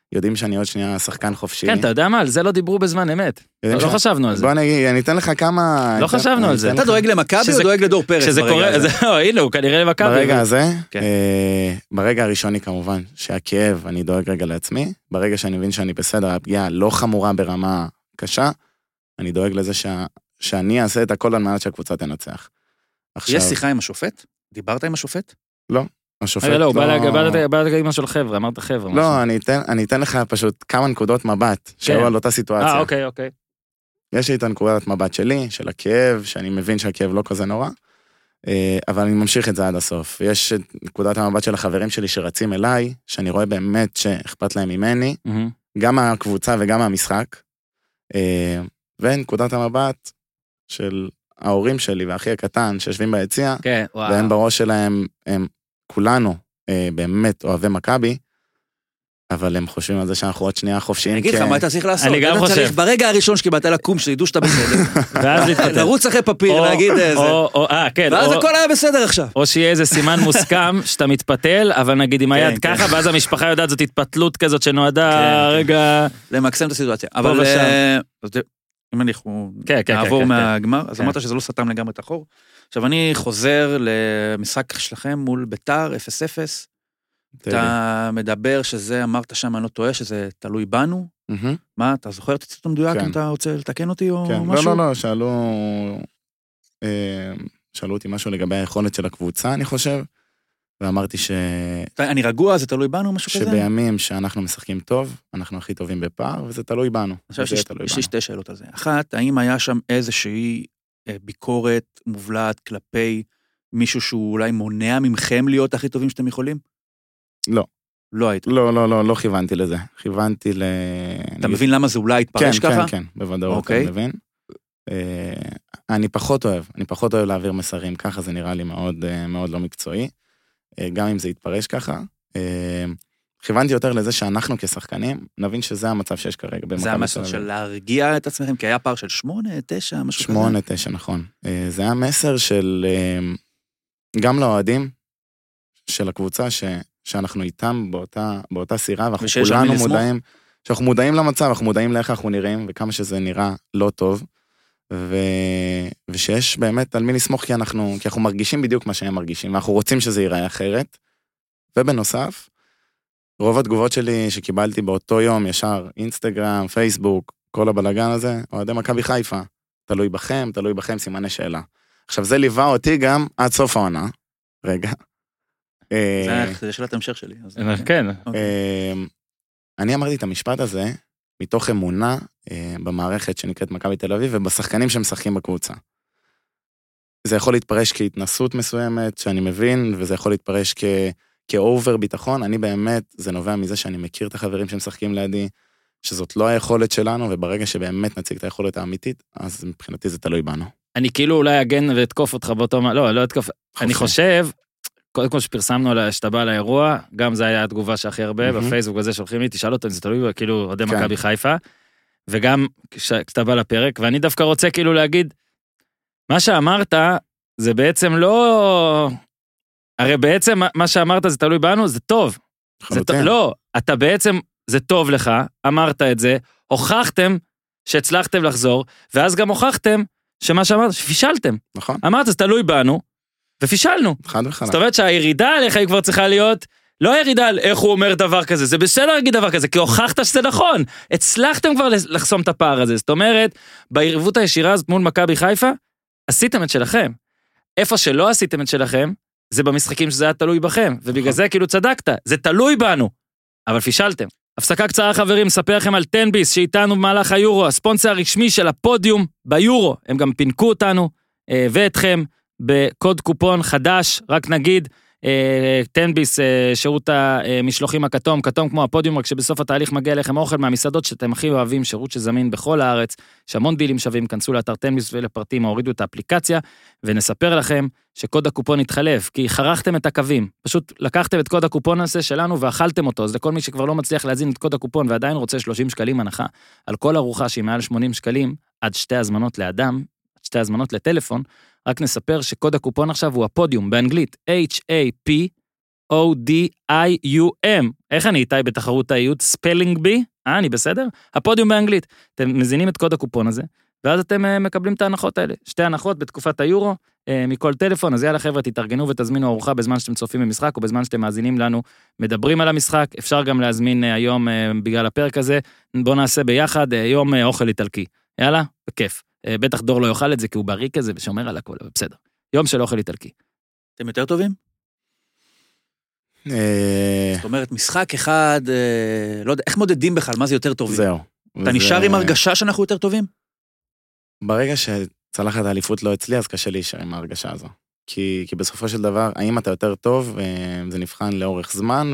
יודעים שאני עוד שנייה שחקן חופשי. כן, אתה יודע מה, על זה לא דיברו בזמן אמת. לא חשבנו על זה. בוא נגיד, אני אתן לך כמה... לא חשבנו על זה. אתה דואג למכבי או דואג לדור פרץ ברגע הזה? הנה, הוא כנראה למכבי. ברגע הזה, ברגע הראשוני כמובן, שהכאב, אני דואג רגע לעצמי, ברגע שאני מבין שאני בסדר, הפגיעה לא חמורה ברמה קשה, אני דואג לזה שאני אעשה את הכל על מנת שהקבוצה תנצח. יש שיחה עם השופט? דיברת עם השופט? לא. השופט לא, הוא בא להגיד משהו לחבר'ה, אמרת חבר'ה. לא, אני אתן לך פשוט כמה נקודות מבט, שהיו על אותה סיטואציה. אוקיי. יש לי את הנקודת מבט שלי, של הכאב, שאני מבין שהכאב לא כזה נורא, אבל אני ממשיך את זה עד הסוף. יש את נקודת המבט של החברים שלי שרצים אליי, שאני רואה באמת שאכפת להם ממני, גם מהקבוצה וגם מהמשחק, ונקודת המבט של ההורים שלי והאחי הקטן שיושבים ביציע, והם בראש שלהם, הם כולנו באמת אוהבי מכבי, אבל הם חושבים על זה שאנחנו עוד שנייה חופשיים. אני אגיד לך מה אתה צריך לעשות. אני גם חושב. צריך ברגע הראשון שקיבלת לקום, שתדעו שאתה בסדר. ואז להתפטר. לרוץ אחרי פפיר ולהגיד איזה. כן. ואז הכל היה בסדר עכשיו. או שיהיה איזה סימן מוסכם שאתה מתפתל, אבל נגיד עם היד ככה, ואז המשפחה יודעת זאת התפתלות כזאת שנועדה רגע... למקסם את הסיטואציה. אבל אם אנחנו נעבור מהגמר, אז אמרת שזה לא סתם לגמרי את החור. עכשיו אני חוזר למשחק שלכם מול ביתר 0-0. אתה מדבר שזה, אמרת שם, אני לא טועה, שזה תלוי בנו. מה, אתה זוכר את הציטוט המדויק אם אתה רוצה לתקן אותי או משהו? לא, שאלו אותי משהו לגבי היכולת של הקבוצה, אני חושב, ואמרתי אני רגוע, זה תלוי בנו, משהו כזה? שבימים שאנחנו משחקים טוב, אנחנו הכי טובים בפער, וזה תלוי בנו. יש לי שתי שאלות על זה. אחת, האם היה שם איזושהי ביקורת מובלעת כלפי מישהו שהוא אולי מונע ממכם להיות הכי טובים שאתם יכולים? לא. לא היית? לא כיוונתי לזה. כיוונתי אתה מבין למה זה אולי התפרש ככה? כן, בוודאות אני מבין. אני פחות אוהב להעביר מסרים ככה, זה נראה לי מאוד לא מקצועי. גם אם זה יתפרש ככה. כיוונתי יותר לזה שאנחנו כשחקנים, נבין שזה המצב שיש כרגע. זה המסר של להרגיע את עצמכם, כי היה פער של 8, 9, משהו כזה? 8, 9, נכון. זה היה מסר של, גם לאוהדים של הקבוצה, שאנחנו איתם באותה סירה, ואנחנו כולנו מודעים, שאנחנו מודעים למצב, אנחנו מודעים לאיך אנחנו נראים, וכמה שזה נראה לא טוב, ושיש באמת על מי לסמוך, כי אנחנו מרגישים בדיוק מה שהם מרגישים, ואנחנו רוצים שזה ייראה אחרת, ובנוסף, רוב התגובות שלי שקיבלתי באותו יום, ישר אינסטגרם, פייסבוק, כל הבלגן הזה, אוהדי מכבי חיפה, תלוי בכם, סימני שאלה. עכשיו זה ליווה אותי גם עד סוף העונה, רגע. זה שאלת המשך שלי. כן. אני אמרתי את המשפט הזה, מתוך אמונה במערכת שנקראת מכבי תל אביב, ובשחקנים שמשחקים בקבוצה. זה יכול להתפרש כהתנסות מסוימת, שאני מבין, וזה יכול להתפרש כאובר ביטחון, אני באמת, זה נובע מזה שאני מכיר את החברים שמשחקים לידי, שזאת לא היכולת שלנו, וברגע שבאמת נציג את היכולת האמיתית, אז מבחינתי זה תלוי בנו. אני כאילו אולי אגן ואתקוף אותך באותו, לא אתקוף, אני חושב, קודם כל שפרסמנו שאתה בא לאירוע, גם זה היה התגובה שהכי הרבה, בפייסבוק הזה שולחים לי, תשאל אותו, זה תלוי, כאילו, אוהדי מכבי חיפה, וגם כשאתה בא לפרק, ואני דווקא רוצה כאילו להגיד, מה שאמרת, זה בעצם לא... הרי בעצם מה שאמרת זה תלוי בנו, זה טוב. לא, אתה בעצם, זה טוב לך, אמרת את זה, הוכחתם שהצלחתם לחזור, ואז גם הוכחתם שמה שאמרת, שפישלתם. נכון. אמרת, זה תלוי בנו, ופישלנו. חד וחלק. זאת אומרת שהירידה עליך היא כבר צריכה להיות, לא הירידה על איך הוא אומר דבר כזה, זה בסדר להגיד דבר כזה, כי הוכחת שזה נכון. הצלחתם כבר לחסום את הפער הזה. זאת אומרת, בערבות הישירה הזאת מול מכבי חיפה, עשיתם את שלכם. איפה שלא עשיתם את שלכם, זה במשחקים שזה היה תלוי בכם, ובגלל זה כאילו צדקת, זה תלוי בנו, אבל פישלתם. הפסקה קצרה חברים, נספר לכם על טנביס, שאיתנו במהלך היורו, הספונסר הרשמי של הפודיום ביורו, הם גם פינקו אותנו, ואתכם, בקוד קופון חדש, רק נגיד, טנביס, שירות המשלוחים הכתום, כתום כמו הפודיום, רק שבסוף התהליך מגיע לכם אוכל מהמסעדות שאתם הכי אוהבים, שירות שזמין בכל הארץ, יש המון דילים שווים, כנסו לאתר טנביס ולפרטים, הורידו את האפליקציה, ונספר לכם שקוד הקופון יתחלף, כי חרכתם את הקווים, פשוט לקחתם את קוד הקופון הזה שלנו ואכלתם אותו, אז לכל מי שכבר לא מצליח להזין את קוד הקופון, ועדיין רוצה 30 שקלים הנחה, על כל ארוחה שהיא מעל 80 שקלים, עד 2 הזמנות לאדם, 2 הזמנות לטלפון, רק נספר שקוד הקופון עכשיו הוא הפודיום, באנגלית, HAP, Podium. איך אני איתי בתחרות האיות? ספלינג בי? אני בסדר? הפודיום באנגלית. אתם מזינים את קוד הקופון הזה, ואז אתם מקבלים את ההנחות האלה. 2 הנחות בתקופת היורו, מכל טלפון, אז יאללה חבר'ה, תתארגנו ותזמינו ארוחה בזמן שאתם צופים במשחק, או בזמן שאתם מאזינים לנו, מדברים על המשחק, אפשר גם להזמין היום בגלל הפרק הזה, בואו נעשה ביחד יום אוכל איטלקי. יאללה, בכיף. בטח דור לא יאכל את זה, כי הוא בריא כזה ושומר על הכל, אבל בסדר. יום של אוכל איטלקי. אתם יותר טובים? זאת אומרת, משחק אחד, לא יודע, איך מודדים בכלל, מה זה יותר טובים? זהו. אתה נשאר עם הרגשה שאנחנו יותר טובים? ברגע שצלחת האליפות לא אצלי, אז קשה להישאר עם ההרגשה הזו. כי בסופו של דבר, האם אתה יותר טוב, זה נבחן לאורך זמן,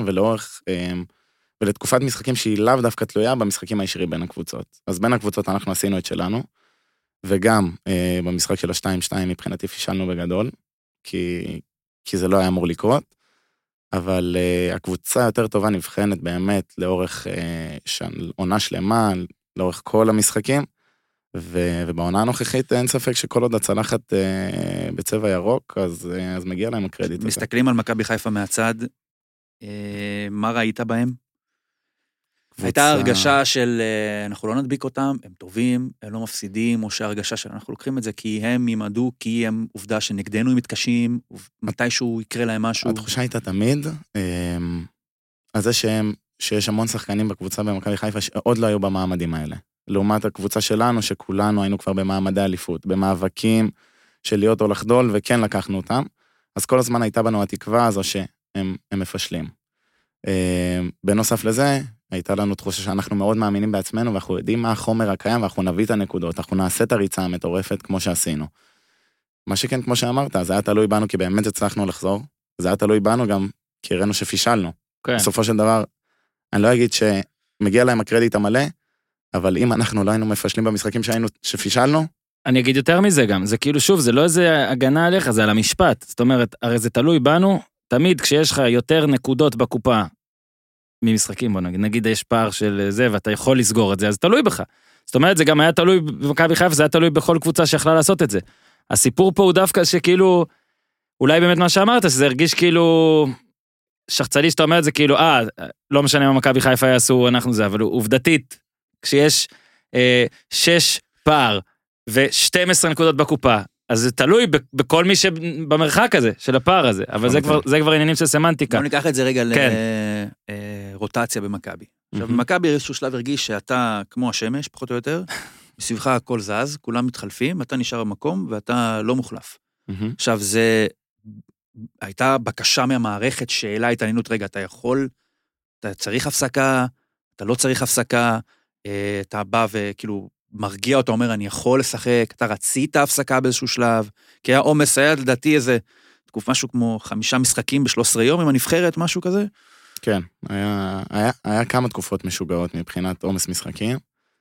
ולתקופת משחקים שהיא לאו דווקא תלויה במשחקים הישירים בין הקבוצות. אז בין הקבוצות אנחנו עשינו את שלנו, וגם במשחק של ה-2-2 מבחינתי פישלנו בגדול, כי זה לא היה אמור לקרות, אבל הקבוצה יותר טובה נבחנת באמת לאורך עונה שלמה, לאורך כל המשחקים, ובעונה הנוכחית אין ספק שכל עוד הצלחת בצבע ירוק, אז מגיע להם הקרדיט הזה. מסתכלים על מכבי חיפה מהצד, מה ראית בהם? הייתה הרגשה של אנחנו לא נדביק אותם, הם טובים, הם לא מפסידים, או שההרגשה של אנחנו לוקחים את זה כי הם ימדו, כי הם עובדה שנגדנו הם מתקשים, מתישהו יקרה להם משהו. התחושה הייתה תמיד, על זה שיש המון שחקנים בקבוצה במכבי חיפה שעוד לא היו במעמדים האלה. לעומת הקבוצה שלנו, שכולנו היינו כבר במעמדי אליפות, במאבקים של להיות או לחדול, וכן לקחנו אותם. אז כל הזמן הייתה בנו התקווה הזו שהם מפשלים. בנוסף לזה, הייתה לנו תחושה שאנחנו מאוד מאמינים בעצמנו, ואנחנו יודעים מה החומר הקיים, ואנחנו נביא את הנקודות, אנחנו נעשה את הריצה המטורפת כמו שעשינו. מה שכן, כמו שאמרת, זה היה תלוי בנו, כי באמת הצלחנו לחזור, זה היה תלוי בנו גם, כי הראינו שפישלנו. כן. בסופו של דבר, אני לא אגיד שמגיע להם הקרדיט המלא, אבל אם אנחנו לא היינו מפשלים במשחקים שפישלנו, אני אגיד יותר מזה גם, זה כאילו שוב, זה לא איזה הגנה עליך, זה על המשפט. זאת אומרת, הרי זה תלוי בנו, תמיד כשיש לך יותר נקודות בקופה, ממשחקים, בוא נגיד יש פער של זה, ואתה יכול לסגור את זה, אז תלוי בך. זאת אומרת, זה גם היה תלוי במכבי חיפה, זה היה תלוי בכל קבוצה שיכלה לעשות את זה. הסיפור פה הוא דווקא שכאילו, אולי באמת מה שאמרת, שזה הרגיש כאילו, שחצלי שאתה אומר את זה כאילו, לא משנה מה מכבי חיפה יעשו, אנחנו זה, אבל עובדתית, כשיש 6 פער, ו12 נקודות בקופה, אז זה תלוי בכל מי שבמרחק הזה, של הפער הזה, אבל זה כבר עניינים של סמנטיקה. בוא ניקח את זה רגע לרוטציה במכבי. עכשיו, במכבי איזשהו שלב הרגיש שאתה כמו השמש, פחות או יותר, מסביבך הכל זז, כולם מתחלפים, אתה נשאר במקום, ואתה לא מוחלף. עכשיו, זה הייתה בקשה מהמערכת, שאלה התעניינות, רגע, אתה יכול, אתה צריך הפסקה, אתה לא צריך הפסקה, אתה בא וכאילו, מרגיע אותה, אומר, אני יכול לשחק, אתה רצית הפסקה באיזשהו שלב, כי היה עומס, היה לדעתי איזה, תקוף משהו כמו 5 משחקים ב13 יום, עם הנבחרת, משהו כזה? כן, היה כמה תקופות משוגעות מבחינת עומס משחקים,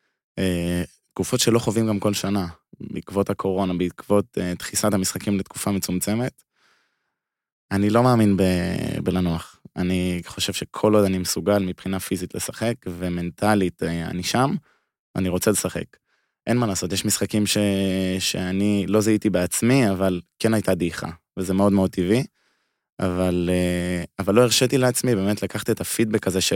תקופות שלא חווים גם כל שנה, בעקבות הקורונה, בעקבות דחיסת המשחקים לתקופה מצומצמת, אני לא מאמין בלנוח, אני חושב שכל עוד אני מסוגל מבחינה פיזית לשחק, ומנטלית אני שם, אני רוצה לשחק. אין מה לעשות, יש משחקים שאני לא זיהיתי בעצמי, אבל כן הייתה דעיכה, וזה מאוד מאוד טבעי, אבל לא הרשיתי לעצמי, באמת לקחת את הפידבק הזה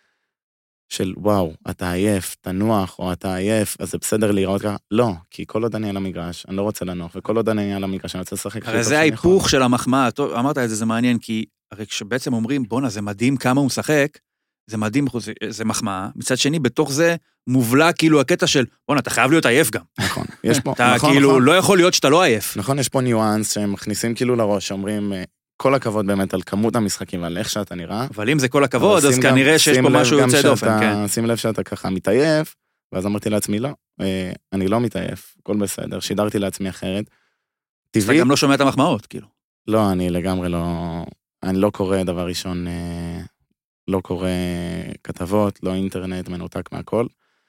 של וואו, אתה עייף, תנוח, או אתה עייף, אז זה בסדר להיראות ככה. לא, כי כל עוד אני על המגרש, אני לא רוצה לנוח, וכל עוד אני על המגרש, אני רוצה לשחק. הרי זה ההיפוך של המחמאה, אמרת את זה, זה מעניין, כי הרי כשבעצם אומרים, בונה, זה מדהים כמה הוא משחק, זה מדהים, זה מחמאה, מצד שני, בתוך זה מובלע כאילו הקטע של, בונה, אתה חייב להיות עייף גם. נכון, יש פה, אתה כאילו לא יכול להיות שאתה לא עייף. נכון, יש פה ניואנס שהם מכניסים כאילו לראש, שאומרים, כל הכבוד באמת על כמות המשחקים ועל איך שאתה נראה. אבל אם זה כל הכבוד, אז כנראה שיש פה משהו יוצא דופן, כן. שים לב שאתה ככה מתעייף, ואז אמרתי לעצמי, לא, אני לא מתעייף, הכל בסדר, שידרתי לעצמי אחרת. אתה גם לא שומע את המחמאות, כאילו. לא, אני לגמרי לא, אני לא קורא דבר ראשון, לא קורא כתבות, לא אינטרנט, מנותק מהכל,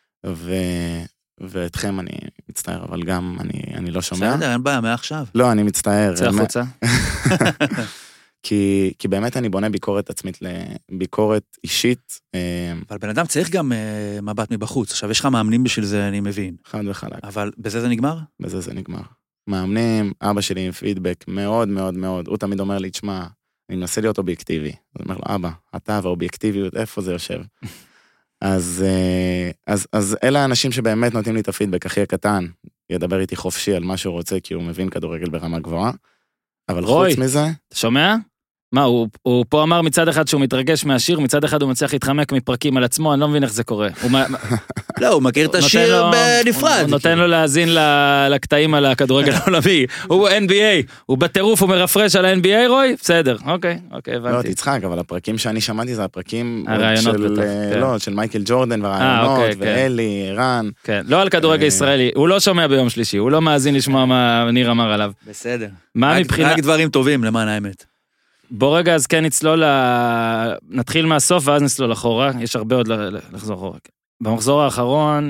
ואתכם אני מצטער, אבל גם אני לא שומע. בסדר, אין בעיה, מעכשיו. לא, אני מצטער. צא החוצה. כי באמת אני בונה ביקורת עצמית לביקורת אישית. אבל בן אדם צריך גם מבט מבחוץ. עכשיו, יש לך מאמנים בשביל זה, אני מבין. חד וחלק. אבל בזה זה נגמר? בזה זה נגמר. מאמנים, אבא שלי עם פידבק מאוד מאוד מאוד, הוא תמיד אומר לי, תשמע, אני מנסה להיות אובייקטיבי. אז אומר לו, אבא, אתה והאובייקטיביות, איפה זה יושב? אז אלה האנשים שבאמת נותנים לי את הפידבק הכי הקטן, ידבר איתי חופשי על מה שהוא רוצה, כי הוא מבין כדורגל ברמה גבוהה, אבל חוץ מזה... אתה שומע? מה, הוא פה אמר מצד אחד שהוא מתרגש מהשיר, מצד אחד הוא מצליח להתחמק מפרקים על עצמו, אני לא מבין איך זה קורה. לא, הוא מכיר את השיר בנפרד. הוא נותן לו להאזין לקטעים על הכדורגל העולמי. הוא NBA, הוא בטירוף, הוא מרפרש על ה-NBA, רוי? בסדר, אוקיי, הבנתי. לא, תצחק, אבל הפרקים שאני שמעתי זה הפרקים של מייקל ג'ורדן והרעיונות, ואלי, ערן. כן, לא על כדורגל ישראלי, הוא לא שומע ביום שלישי, הוא לא מאזין לשמוע מה ניר אמר עליו. בסדר. רק דברים טובים, למען האמת. בוא רגע, אז כן נצלול, נתחיל מהסוף ואז נצלול אחורה, יש הרבה עוד לחזור אחורה. במחזור האחרון,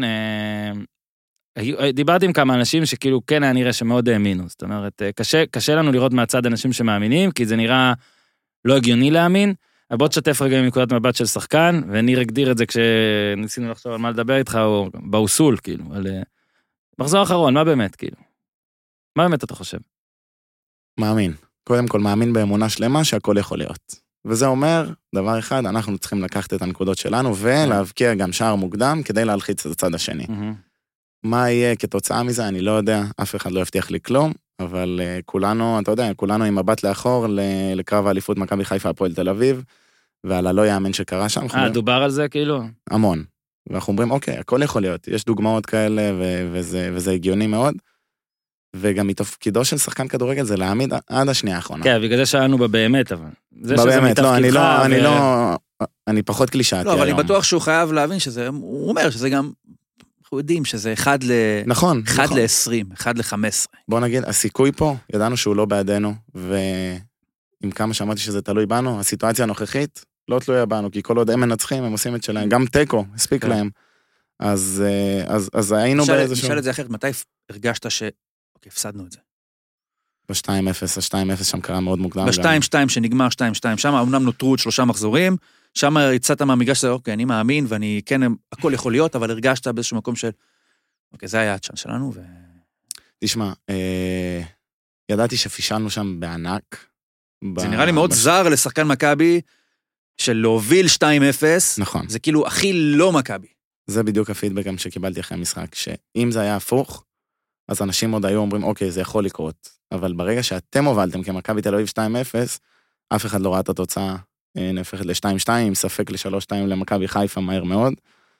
דיברתי עם כמה אנשים שכאילו כן היה נראה שמאוד האמינו, זאת אומרת, קשה לנו לראות מהצד אנשים שמאמינים, כי זה נראה לא הגיוני להאמין, בוא תשתף רגע מנקודת מבט של שחקן, וניר הגדיר את זה כשניסינו לחשוב על מה לדבר איתך, או באוסול, כאילו, על מחזור האחרון, מה באמת, כאילו? מה באמת אתה חושב? מאמין. קודם כל מאמין באמונה שלמה שהכל יכול להיות. וזה אומר, דבר אחד, אנחנו צריכים לקחת את הנקודות שלנו, ולהבקיע גם שער מוקדם, כדי להלחיץ את הצד השני. מה יהיה כתוצאה מזה, אני לא יודע, אף אחד לא יבטיח לי כלום, אבל כולנו, אתה יודע, כולנו עם מבט לאחור, לקרב האליפות מכבי חיפה הפועל תל אביב, ועל הלא יאמן שקרה שם. דובר על זה כאילו? המון. ואנחנו אומרים, אוקיי, הכל יכול להיות, יש דוגמאות כאלה, וזה הגיוני מאוד. וגם מתפקידו של שחקן כדורגל זה להעמיד עד השנייה האחרונה. כן, בגלל זה שאלנו בבאמת, אבל... בבאמת, לא, אני פחות קלישאתי היום. לא, אבל אני בטוח שהוא חייב להבין שזה, הוא אומר שזה גם, אנחנו יודעים שזה 1 ל-20, 1 ל-15. בוא נגיד, הסיכוי פה, ידענו שהוא לא בעדנו, ועם כמה שאמרתי שזה תלוי בנו, הסיטואציה הנוכחית לא תלויה בנו, כי כל עוד הם מנצחים, הם עושים את שלהם, גם טקו, הספיק להם. אז היינו באיזשהו... נשאל את זה אחרת, מתי הרגשת הפסדנו את זה? ב-2-0, שם קרה מאוד מוקדם. ב-2-2 שנגמר 2-2, שם אמנם נותרו 3 מחזורים, שם יצאת מהמגרש שזה, אוקיי, אני מאמין, ואני כן, הכל יכול להיות, אבל הרגשת באיזשהו מקום של, אוקיי, זה היה הצ'אנס שלנו, תשמע, ידעתי שפישלנו שם בענק. זה נראה לי מאוד זר לשחקן מכבי, של להוביל 2-0, נכון. זה כאילו הכי לא מכבי. זה בדיוק הפידבק גם שקיבלתי אחרי המשחק, שאם זה היה הפוך, אז אנשים עוד היו אומרים, אוקיי, זה יכול לקרות. אבל ברגע שאתם הובלתם כמכבי תל אביב 2-0, אף אחד לא ראה את התוצאה, נהפכת ל-2-2, עם ספק ל-3-2 למכבי חיפה מהר מאוד,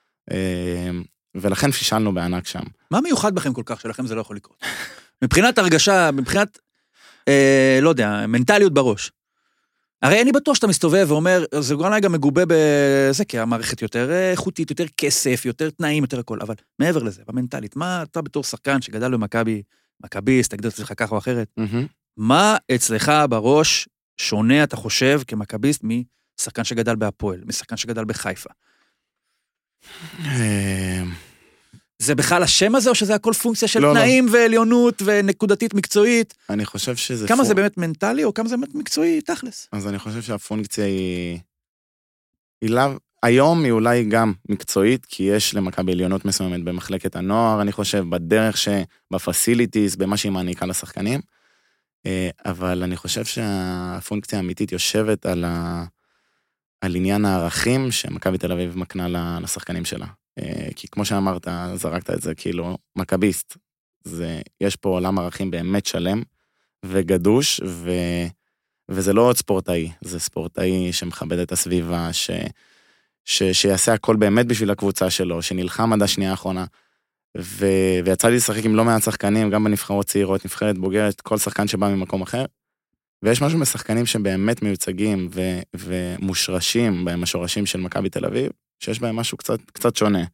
ולכן פישלנו בענק שם. מה מיוחד בכם כל כך שלכם זה לא יכול לקרות? מבחינת הרגשה, מבחינת, לא יודע, מנטליות בראש. הרי אני בטוח שאתה מסתובב ואומר, זה גורם גם מגובה בזה, כי המערכת יותר איכותית, יותר כסף, יותר תנאים, יותר הכל, אבל מעבר לזה, במנטלית, מה אתה בתור שחקן שגדל במכבי, מכביסט, תגדיר את עצמך ככה או אחרת, מה אצלך בראש שונה, אתה חושב, כמכביסט, משחקן שגדל בהפועל, משחקן שגדל בחיפה? זה בכלל השם הזה, או שזה הכל פונקציה של תנאים ועליונות ונקודתית מקצועית? אני חושב שזה... כמה זה באמת מנטלי, או כמה זה באמת מקצועי תכלס? אז אני חושב שהפונקציה היא היום היא אולי גם מקצועית, כי יש למכבי עליונות מסוימת במחלקת הנוער, אני חושב, בדרך שבפסיליטיז, במה שהיא מעניקה לשחקנים, אבל אני חושב שהפונקציה האמיתית יושבת על עניין הערכים שמכבי תל אביב מקנה לשחקנים שלה. כי כמו שאמרת, זרקת את זה, כאילו, מכביסט, יש פה עולם ערכים באמת שלם וגדוש, וזה לא עוד ספורטאי, זה ספורטאי שמכבד את הסביבה, שיעשה הכל באמת בשביל הקבוצה שלו, שנלחם עד השנייה האחרונה, ויצא לי לשחק עם לא מעט שחקנים, גם בנבחרות צעירות, נבחרת בוגרת, כל שחקן שבא ממקום אחר, ויש משהו משחקנים שבאמת מיוצגים ומושרשים בהם השורשים של מכבי תל אביב, שיש בהם משהו קצת שונה.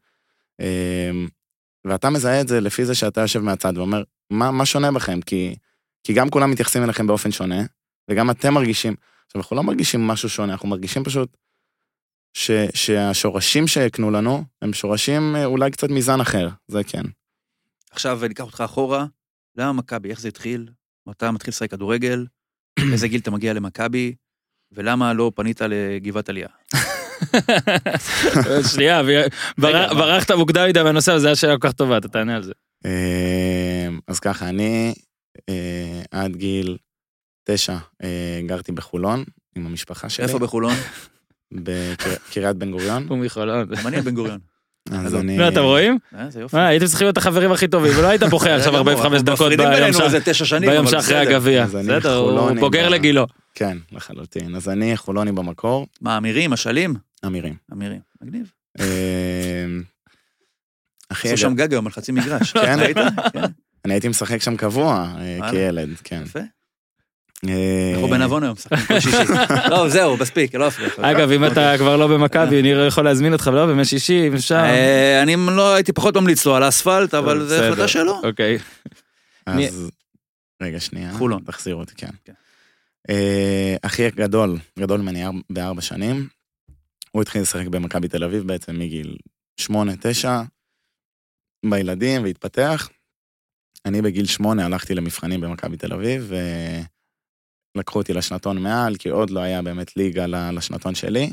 ואתה מזהה את זה לפי זה שאתה יושב מהצד ואומר, מה שונה בכם? כי גם כולם מתייחסים אליכם באופן שונה, וגם אתם מרגישים, עכשיו אנחנו לא מרגישים משהו שונה, אנחנו מרגישים פשוט שהשורשים שהקנו לנו, הם שורשים אולי קצת מזן אחר, זה כן. עכשיו ניקח אותך אחורה, למה מכבי, איך זה התחיל? אתה מתחיל לשחק כדורגל, איזה גיל אתה מגיע למכבי, ולמה לא פנית לגבעת עלייה? שנייה, ברחת מוקדם איתה בנושא, אבל זה היה שאלה כל כך טובה, אתה תענה על זה. אז ככה, אני עד גיל 9 גרתי בחולון, עם המשפחה שלי. איפה בחולון? בקריית בן גוריון. הוא מחולון. גם אני בן גוריון. אז אני... לא, אתם רואים? זה יופי. הייתם צריכים להיות החברים הכי טובים, ולא היית בוכה עכשיו 45 דקות ביום שאחרי הגביע. בסדר, הוא בוגר לגילו. כן, לחלוטין. אז אני חולוני במקור. מה, אמירים, אשלים? אמירים. אמירים, מגניב. אחי... עשו שם גג היום על חצי מגרש. כן? ראית? כן. אני הייתי משחק שם קבוע, כילד, כן. יפה. אנחנו בנבון היום, שחקים כל שישי. לא, זהו, מספיק, לא אפריך. אגב, אם אתה כבר לא במכבי, אני יכול להזמין אותך, לא, בימי שישי, אם אפשר. אני לא הייתי פחות ממליץ לו על האספלט, אבל זה החלטה שלו. אוקיי. אז... רגע, שנייה. חולון. תחזירו אותי, כן. אחי גדול ממני ב4 שנים. הוא התחיל לשחק במכבי תל אביב בעצם מגיל 8-9, בילדים והתפתח. אני בגיל 8 הלכתי למבחנים במכבי תל אביב, ולקחו אותי לשנתון מעל, כי עוד לא היה באמת ליגה לשנתון שלי,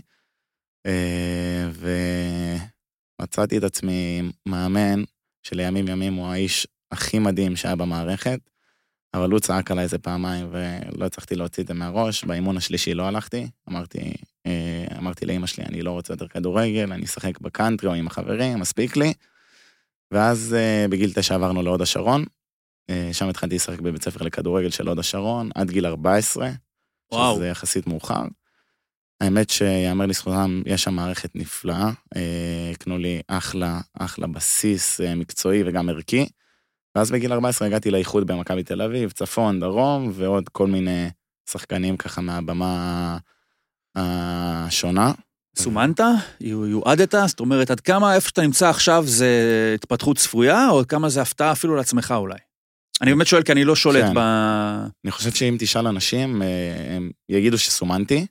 ומצאתי את עצמי מאמן, שלימים ימים הוא האיש הכי מדהים שהיה במערכת, אבל הוא צעק עליי איזה פעמיים, ולא הצלחתי להוציא את זה מהראש. באימון השלישי לא הלכתי, אמרתי לאמא שלי, אני לא רוצה יותר כדורגל, אני אשחק בקאנטרי או עם החברים, מספיק לי. ואז בגיל 9 עברנו להוד השרון, שם התחלתי לשחק בבית ספר לכדורגל של הוד השרון, עד גיל 14, שזה יחסית מאוחר. האמת שיאמר לזכותם, יש שם מערכת נפלאה, קנו לי אחלה בסיס מקצועי וגם ערכי, ואז בגיל 14 הגעתי לאיחוד במכבי תל אביב, צפון, דרום, ועוד כל מיני שחקנים ככה מהבמה השונה. סומנת? יועדת? זאת אומרת, עד כמה איפה שאתה נמצא עכשיו זה התפתחות צפויה, או עד כמה זה הפתעה אפילו לעצמך אולי? אני באמת שואל, כי אני לא שולט ב... אני חושב שאם תשאל אנשים, הם יגידו שסומנתי,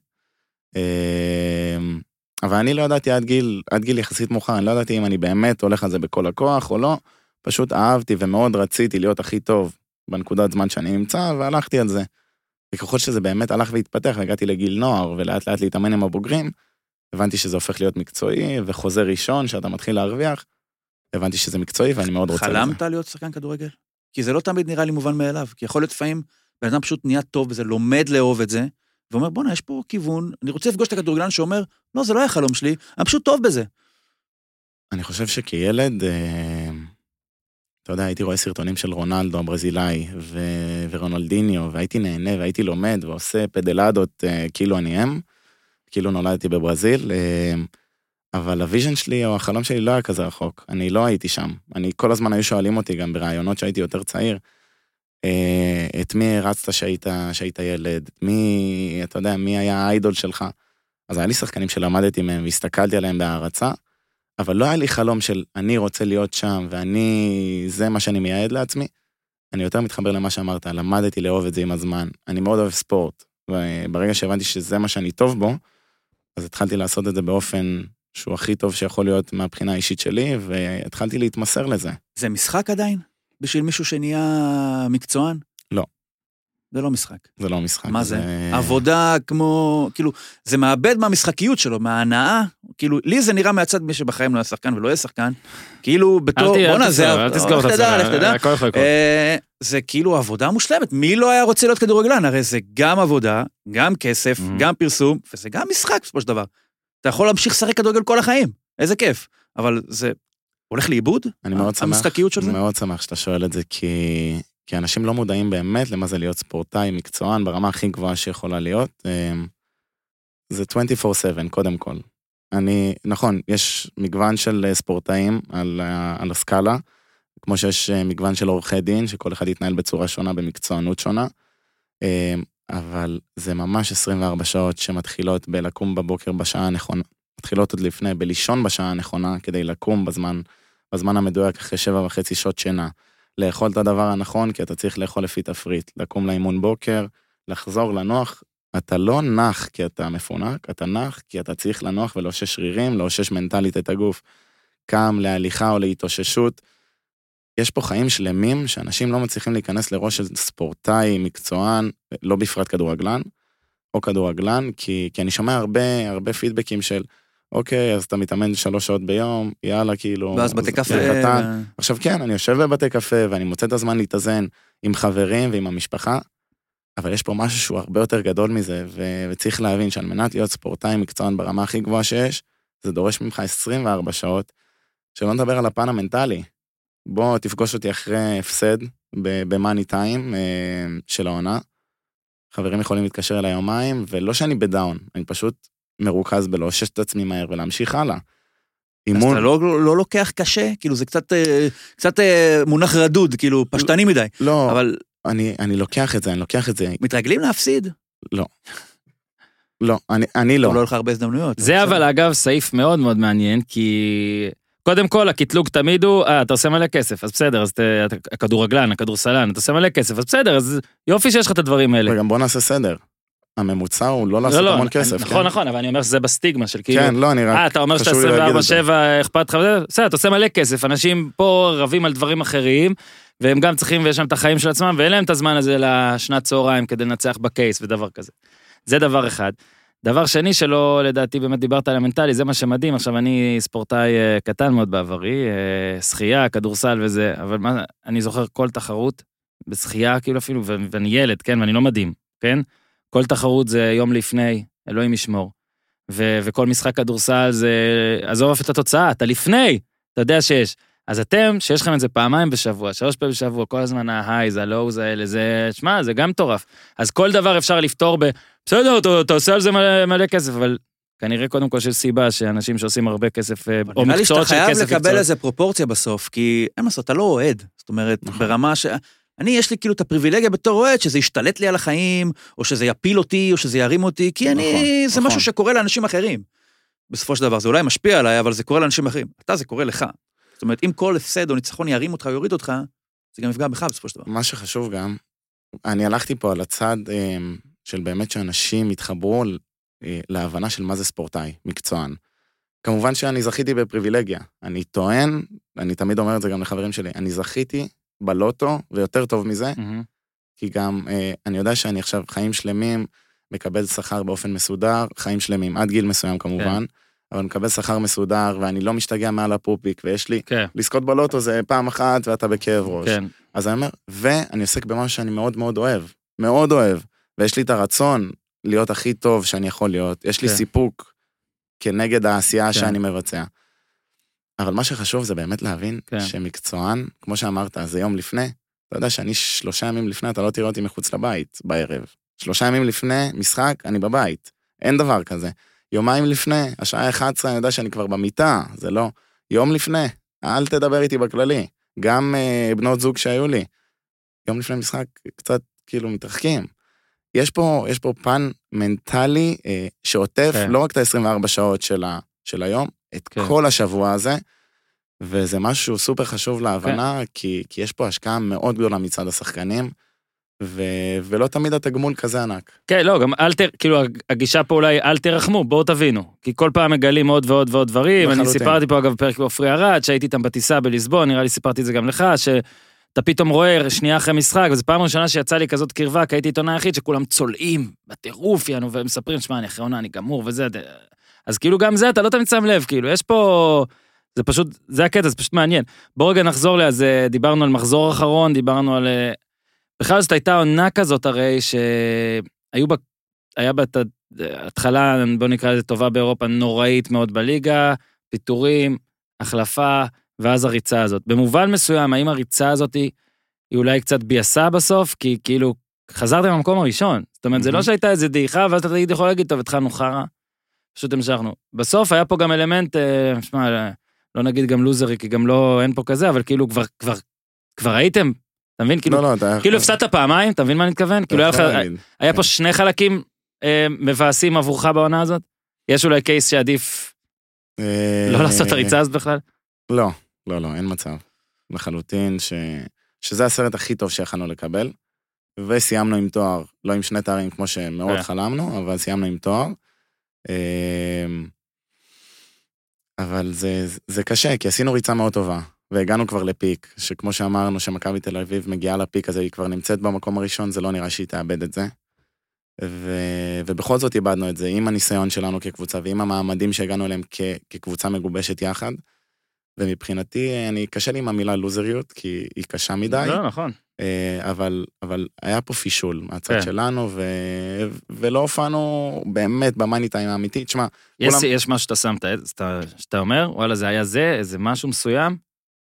אבל אני לא ידעתי עד גיל יחסית מאוחר, אני לא ידעתי אם אני באמת הולך על זה בכל הכוח או לא, פשוט אהבתי ומאוד רציתי להיות הכי טוב בנקודת זמן שאני נמצא, והלכתי על זה. וככל שזה באמת הלך והתפתח, והגעתי לגיל נוער, ולאט לאט להתאמן עם הבוגרים, הבנתי שזה הופך להיות מקצועי, וחוזה ראשון שאתה מתחיל להרוויח, הבנתי שזה מקצועי ואני מאוד רוצה לזה. חלמת להיות שחקן כדורגל? כי זה לא תמיד נראה לי מובן מאליו, כי יכול להיות לפעמים, בן אדם פשוט נהיה טוב בזה, לומד לאהוב את זה, ואומר, בוא'נה, יש פה כיוון, אני רוצה לפגוש את הכדורגלן שאומר, לא, זה לא היה חלום שלי, אני פשוט טוב בזה. אני חושב שכילד, אתה יודע, הייתי רואה סרטונים של רונלדו הברזילאי, ורונלדיניו, והייתי נהנה, והייתי לומד, ועושה פדלדות, כאילו אני כאילו נולדתי בברזיל, אבל הוויז'ן שלי או החלום שלי לא היה כזה רחוק, אני לא הייתי שם, כל הזמן היו שואלים אותי גם ברעיונות שהייתי יותר צעיר, את מי הרצת שהיית ילד, אתה יודע, מי היה האיידול שלך, אז היה לי שחקנים שלמדתי מהם והסתכלתי עליהם בהערצה, אבל לא היה לי חלום של אני רוצה להיות שם, זה מה שאני מייעד לעצמי, אני יותר מתחבר למה שאמרת, למדתי לאהוב את זה עם הזמן, אני מאוד אוהב ספורט, וברגע שהבנתי שזה מה שאני טוב בו, אז התחלתי לעשות את זה באופן שהוא הכי טוב שיכול להיות מהבחינה האישית שלי, והתחלתי להתמסר לזה. זה משחק עדיין? בשביל מישהו שנהיה מקצוען? לא. זה לא משחק. זה לא משחק. מה זה? עבודה כמו, כאילו, זה מאבד מהמשחקיות שלו, מההנאה, כאילו, לי זה נראה מהצד מי שבחיים לא היה שחקן ולא יהיה שחקן, כאילו, בתור, בוא נעזר, אל תסגור את עצמך, זה כאילו עבודה מושלמת, מי לא היה רוצה להיות כדורגלן? הרי זה גם עבודה, גם כסף, גם פרסום, וזה גם משחק בסופו של דבר. אתה יכול להמשיך לשחק כדורגל כל החיים, איזה כיף, אבל זה הולך לאיבוד? אני מאוד שמח שאתה שואל את זה, כי אנשים לא מודעים באמת למה זה להיות ספורטאי, מקצוען, ברמה הכי גבוהה שיכולה להיות. זה 24/7, קודם כל. נכון, יש מגוון של ספורטאים על הסקאלה, כמו שיש מגוון של עורכי דין, שכל אחד יתנהל בצורה שונה, במקצוענות שונה, אבל זה ממש 24 שעות שמתחילות בלקום בבוקר בשעה הנכונה, מתחילות עוד לפני, בלישון בשעה הנכונה, כדי לקום בזמן המדויק, אחרי 7.5 שעות שינה, לאכול את הדבר הנכון, כי אתה צריך לאכול לפי תפריט, לקום לאימון בוקר, לחזור לנוח, אתה לא נח כי אתה מפונק, אתה נח כי אתה צריך לנוח ולאושש שרירים, לאושש מנטלית את הגוף, קם להליכה או להתאוששות. יש פה חיים שלמים שאנשים לא מצליחים להיכנס לראש של ספורטאי, מקצוען, לא בפרט כדורגלן, או כדורגלן, כי אני שומע הרבה פידבקים של, אוקיי, אז אתה מתאמן 3 שעות ביום, יאללה, כאילו... ואז בתי קפה... עכשיו כן, אני יושב בבתי קפה, ואני מוצא את הזמן להתאזן עם חברים ועם המשפחה, אבל יש פה משהו שהוא הרבה יותר גדול מזה, וצריך להבין שעל מנת להיות ספורטאי מקצוען ברמה הכי גבוהה שיש, זה דורש ממך 24 שעות, שלא נדבר על הפן המנטלי. בוא תפגוש אותי אחרי הפסד, במאני טיים של העונה. חברים יכולים להתקשר אליי יומיים, ולא שאני בדאון, אני פשוט מרוכז בלושש את עצמי מהר ולהמשיך הלאה. אז אתה לא לוקח קשה? כאילו זה קצת מונח רדוד, כאילו פשטני מדי. לא, אבל אני לוקח את זה, אני לוקח את זה. מתרגלים להפסיד? לא. לא, אני לא. לא לך הרבה הזדמנויות. זה אבל אגב סעיף מאוד מאוד מעניין, כי קודם כל הקטלוג תמיד הוא, אתה עושה מלא כסף, אז בסדר, אז הכדורגלן, הכדורסלן, אתה עושה מלא כסף, אז בסדר, אז יופי שיש לך את הדברים האלה. וגם בוא נעשה סדר. הממוצע הוא לא לעשות המון כסף. נכון, נכון, אבל אני אומר שזה בסטיגמה של כאילו... כן, לא, אני רק... אתה אומר שאתה 24/7 אכפת לך, בסדר, אתה עושה מלא כסף, אנשים פה רבים על דברים אחרים, והם גם צריכים, ויש להם את החיים של עצמם, ואין להם את הזמן הזה לשנת צהריים כדי לנצח בקייס ודבר כזה. זה דבר אחד. דבר שני שלא, לדעתי, באמת דיברת על המנטלי, זה מה שמדהים. עכשיו, אני ספורטאי קטן מאוד בעברי, שחייה, כדורסל וזה, אבל מה, אני זוכר כל תחרות, בשחייה כאילו אפילו, ואני ילד, כן, ואני לא מדהים, כן? כל תחרות זה יום לפני, אלוהים ישמור. וכל משחק כדורסל זה, עזוב את התוצאה, אתה לפני, אתה יודע שיש. אז אתם, שיש לכם את זה פעמיים בשבוע, 3 פעמים בשבוע, כל הזמן ההייז, הלואוז האלה, זה, שמה, זה גם טורף. אז כל דבר אפשר לפתור בסדר, אתה עושה על זה מלא כסף, אבל כנראה קודם כל שיש סיבה שאנשים שעושים הרבה כסף, או מקצועות של כסף. נראה לי שאתה חייב לקבל איזה פרופורציה בסוף, כי אין מסות, אתה לא אוהד. זאת אומרת, ברמה יש לי כאילו את הפריבילגיה בתור אוהד, שזה ישתלט לי על החיים, או שזה יפיל אותי, או שזה ירים אותי, כי זה משהו שקורה לאנשים אחרים. בסופו של דבר, זה אולי משפיע עליי, אבל זה קורה לאנשים אחרים. אתה, זה קורה לך. זאת אומרת, אם כל הפסד או ניצחון ירים אותך או יוריד אותך, זה גם יפגע בך בסופו של דבר. מה שחשוב גם, אני הלכתי פה על הצד של באמת שאנשים התחברו להבנה של מה זה ספורטאי, מקצוען. כמובן שאני זכיתי בפריבילגיה. אני טוען, אני תמיד אומר את זה גם לחברים שלי, אני זכיתי בלוטו, ויותר טוב מזה, כי גם אני יודע שאני עכשיו חיים שלמים, מקבל שכר באופן מסודר, חיים שלמים, עד גיל מסוים כמובן, אבל אני מקבל שכר מסודר, ואני לא משתגע מעל הפופיק, ויש לי, לזכות בלוטו זה פעם אחת, ואתה בכאב ראש. אז אני אומר, ואני עוסק במה שאני מאוד מאוד אוהב, מאוד אוהב, ויש לי את הרצון להיות הכי טוב שאני יכול להיות, יש לי סיפוק כנגד העשייה שאני מבצע. אבל מה שחשוב זה באמת להבין שמקצוען, כמו שאמרת, זה יום לפני, אתה יודע שאני 3 ימים לפני, אתה לא תראה אותי מחוץ לבית בערב. 3 ימים לפני משחק, אני בבית. אין דבר כזה. יומיים לפני, השעה 11, אני יודע שאני כבר במיטה, זה לא. יום לפני, אל תדבר איתי בכללי. גם בנות זוג שהיו לי. יום לפני משחק, קצת כאילו מתרחקים. יש פה פן מנטלי שעוטף לא רק את ה-24 שעות של היום, את כל השבוע הזה, וזה משהו סופר חשוב להבנה, כי יש פה השקעה מאוד גדולה מצד השחקנים, ולא תמיד התגמול כזה ענק. כן, לא, גם כאילו הגישה פה אולי אל תרחמו, בואו תבינו, כי כל פעם מגלים עוד ועוד ועוד דברים, אני סיפרתי פה אגב בפרק בעופרי ארד, שהייתי איתם בטיסה בליסבון, נראה לי סיפרתי את זה גם לך, שאתה פתאום רואה שנייה אחרי משחק, וזו פעם ראשונה שיצא לי כזאת קרבה, כי הייתי עיתונאי היחיד שכולם צולעים בטירוף, ומספרים, שמה, אני אחרי עונה, אני גמור, וזה, אז כאילו גם זה, אתה לא תמיד שם לב, כאילו, יש פה, זה פשוט, זה הקטע, זה פשוט מעניין. בואו רגע נחזור לה, אז דיברנו על מחזור אחרון, דיברנו על, בכלל זאת הייתה עונה כזאת הרי, היה בהתחלה, בואו נקרא לזה טובה באירופה, נוראית מאוד בליגה, פיתורים, החלפה, ואז הריצה הזאת. במובן מסוים, האם הריצה הזאת היא אולי קצת ביאסה בסוף, כי כאילו, חזרתם למקום הראשון. זאת אומרת, זה לא שהייתה איזה דעיכה, ואז אתה יכול להגיד, טוב, התחלנו חרה, פשוט המשכנו. בסוף היה פה גם אלמנט, לא נגיד גם לוזרי, כי גם לא, אין פה כזה, אבל כאילו כבר הייתם, אתה מבין? כאילו הפסדת פעמיים, אתה מבין מה אני מתכוון? כאילו היה פה 2 חלקים מבאסים עבורך בעונה הזאת? יש אולי קייס שעדיף לא לעשות הריצה הזאת בכלל? לא, אין מצב. לחלוטין שזה הסרט הכי טוב שיכלנו לקבל, וסיימנו עם תואר, לא עם 2 תארים כמו שמאוד חלמנו, אבל סיימנו עם תואר. אבל זה קשה, כי עשינו ריצה מאוד טובה, והגענו כבר לפיק, שכמו שאמרנו שמכבי תל אביב מגיעה לפיק הזה, היא כבר נמצאת במקום הראשון, זה לא נראה שהיא תאבד את זה. ובכל זאת איבדנו את זה, עם הניסיון שלנו כקבוצה, ועם המעמדים שהגענו אליהם כקבוצה מגובשת יחד, ומבחינתי, קשה לי עם המילה לוזריות, כי היא קשה מדי. לא, נכון. אבל היה פה פישול מהצד שלנו, ולא הופענו באמת במאני טיים האמיתית. שמה, יש משהו שאתה שמת, שאתה אומר, וואלה, זה היה איזה משהו מסוים?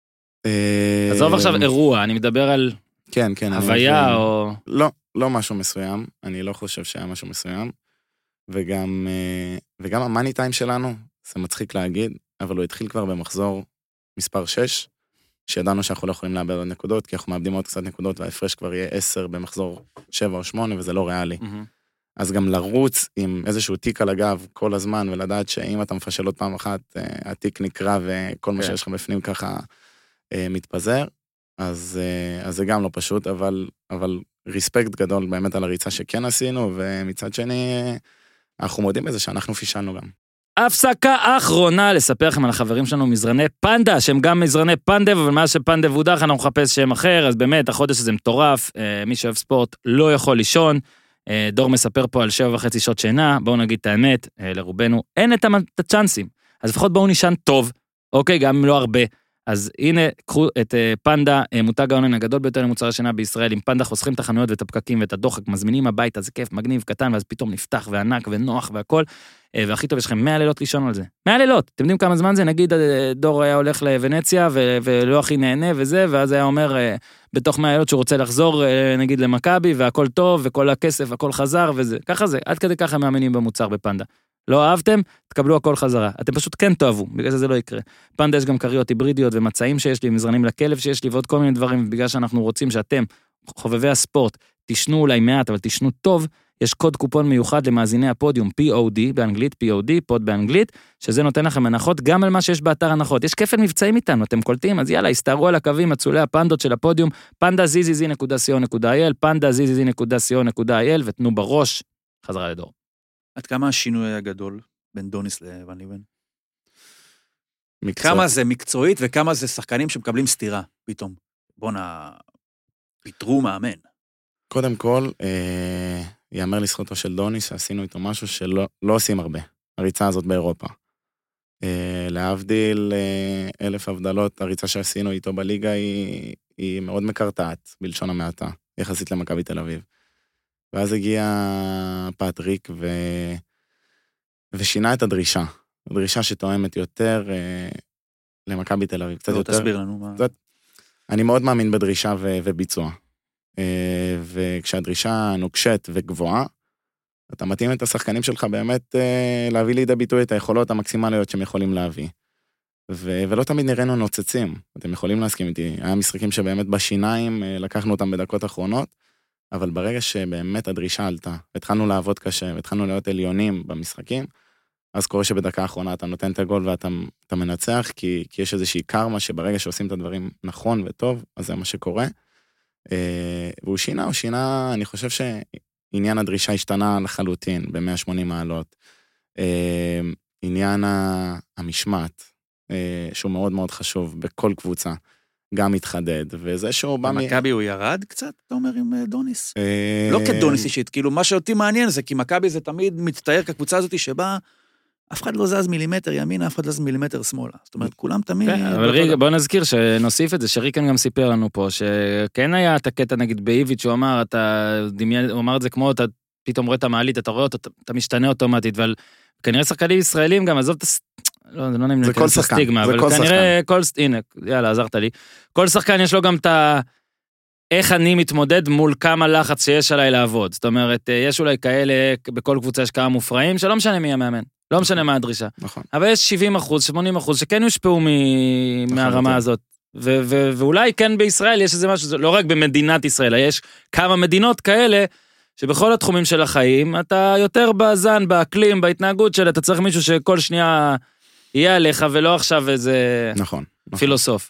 עזוב עכשיו אירוע, אני מדבר על הוויה או... לא משהו מסוים, אני לא חושב שהיה משהו מסוים, וגם המאני טיים שלנו, זה מצחיק להגיד, אבל הוא התחיל כבר במחזור מספר 6, שידענו שאנחנו לא יכולים לאבד עוד נקודות, כי אנחנו מאבדים עוד קצת נקודות, וההפרש כבר יהיה 10 במחזור 7 או 8, וזה לא ריאלי. אז גם לרוץ עם איזשהו תיק על הגב כל הזמן, ולדעת שאם אתה מפשל עוד פעם אחת, התיק נקרא, וכל מה שיש לך בפנים ככה מתפזר, אז זה גם לא פשוט, אבל ריספקט גדול באמת על הריצה שכן עשינו, ומצד שני, אנחנו מודים בזה שאנחנו פישלנו גם. הפסקה האחרונה לספר לכם על החברים שלנו מזרני פנדה, שהם גם מזרני פנדב, אבל מאז שפנדב הודח אנחנו מחפש שם אחר, אז באמת החודש הזה מטורף, מי שאוהב ספורט לא יכול לישון, דור מספר פה על 7.5 שעות שינה, בואו נגיד את האמת, לרובנו אין את הצ'אנסים, אז לפחות בואו נישן טוב, אוקיי, גם אם לא הרבה, אז הנה, קחו את פנדה, מותג האונליין הגדול ביותר למוצרי שינה בישראל, עם פנדה חוסכים את החנויות ואת הפקקים ואת הדוחק, מזמינים הביתה, זה כיף, מגניב, קטן, ואז פתאום נפתח וענק ונוח והכל, והכי טוב, יש לכם 100 לילות לישון על זה. 100 לילות, אתם יודעים כמה זמן זה? נגיד, דור היה הולך לוונציה, ולא הכי נהנה וזה, ואז היה אומר, בתוך 100 לילות שהוא רוצה לחזור, נגיד, למכבי, והכל טוב, וכל הכסף, הכל חזר, וזה. ככה זה, עד כדי ככה מאמינים במוצר בפנדה. לא אהבתם, תקבלו הכל חזרה. אתם פשוט כן תאהבו, בגלל שזה לא יקרה. פנדה יש גם קריות היברידיות ומצעים שיש לי, מזרנים לכלב שיש לי, ועוד כל מיני דברים, בגלל שאנחנו רוצים שאתם, חובבי הספורט, תשנו אולי מעט, אבל תשנו טוב, יש קוד קופון מיוחד למאזיני הפודיום, POD באנגלית, POD, פוד באנגלית, שזה נותן לכם הנחות גם על מה שיש באתר הנחות. יש כפל מבצעים איתנו, אתם קולטים, אז יאללה, הסתערו על הקווים, מצולי הפנדות של הפודיום, pandazz.co.il, pandazz.co.il, ותנו בראש, חזרה לדור. עד כמה השינוי היה גדול בין דוניס לוון ליבן? כמה זה מקצועית וכמה זה שחקנים שמקבלים סתירה פתאום? בוא'נה, פיטרו מאמן. קודם כל, יאמר לזכותו של דוניס, שעשינו איתו משהו שלא עושים הרבה, הריצה הזאת באירופה. להבדיל 1000 הבדלות, הריצה שעשינו איתו בליגה היא מאוד מקרטעת, בלשון המעטה, יחסית למכבי תל אביב. ואז הגיע פטריק ושינה את הדרישה. הדרישה שתואמת יותר למכבי תל אביב. קצת יותר. תסביר לנו מה. אני מאוד מאמין בדרישה וביצוע. וכשהדרישה נוקשת וגבוהה, אתה מתאים את השחקנים שלך באמת להביא לידי ביטוי את היכולות המקסימליות שהם יכולים להביא. ולא תמיד נראינו נוצצים. אתם יכולים להסכים איתי. היה משחקים שבאמת בשיניים לקחנו אותם בדקות האחרונות, אבל ברגע שבאמת הדרישה עלתה, התחלנו לעבוד קשה, והתחלנו להיות עליונים במשחקים, אז קורה שבדקה האחרונה אתה נותן את הגול ואתה מנצח, כי יש איזושהי קרמה שברגע שעושים את הדברים נכון וטוב, אז זה מה שקורה. והוא שינה, אני חושב שעניין הדרישה השתנה לחלוטין, ב-180 מעלות. עניין המשמעת, שהוא מאוד מאוד חשוב בכל קבוצה, גם מתחדד, וזה שהוא בא... מכבי הוא ירד קצת, אתה אומר, עם דוניס? לא כדוניס אישית, כאילו, מה שאותי מעניין זה, כי מכבי זה תמיד מצטייר כקבוצה הזאת שבה אף אחד לא זז מילימטר ימינה, אף אחד לא זז מילימטר שמאלה. זאת אומרת, כולם תמיד... אבל ריק, בוא נזכיר שנוסיף את זה, שריקן גם סיפר לנו פה, שכן היה את הקטע, נגיד, באיביץ' שהוא אמר, הוא אמר את זה כמו, אתה פתאום רואה את המעלית, אתה רואה אותו, אתה משתנה אוטומטית, אבל כנראה שחקנים ישראלים גם, עזוב את לא, זה לא נעים להיכנס לסטיגמה, אבל כנראה הנה, יאללה, עזרת לי. כל שחקן יש לו גם את איך אני מתמודד מול כמה לחץ שיש עליי לעבוד. זאת אומרת, יש אולי כאלה, בכל קבוצה יש כמה מופרעים, שלא משנה מי המאמן, לא משנה מה הדרישה. נכון. אבל יש 70%, 80% שכן יושפעו מהרמה הזאת. ואולי כן בישראל יש איזה משהו, לא רק במדינת ישראל, יש כמה מדינות כאלה, שבכל התחומים של החיים, אתה יותר בזן, באקלים, בהתנהגות שלה, אתה צריך מישהו שכל שנייה יהיה עליך, ולא עכשיו איזה פילוסוף.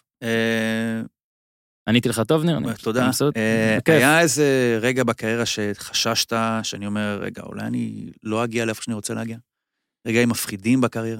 עניתי לך טוב, ניר? תודה. היה איזה רגע בקריירה שחששת, שאני אומר, רגע, אולי אני לא אגיע לאיפה שאני רוצה להגיע? רגעים מפחידים בקריירה?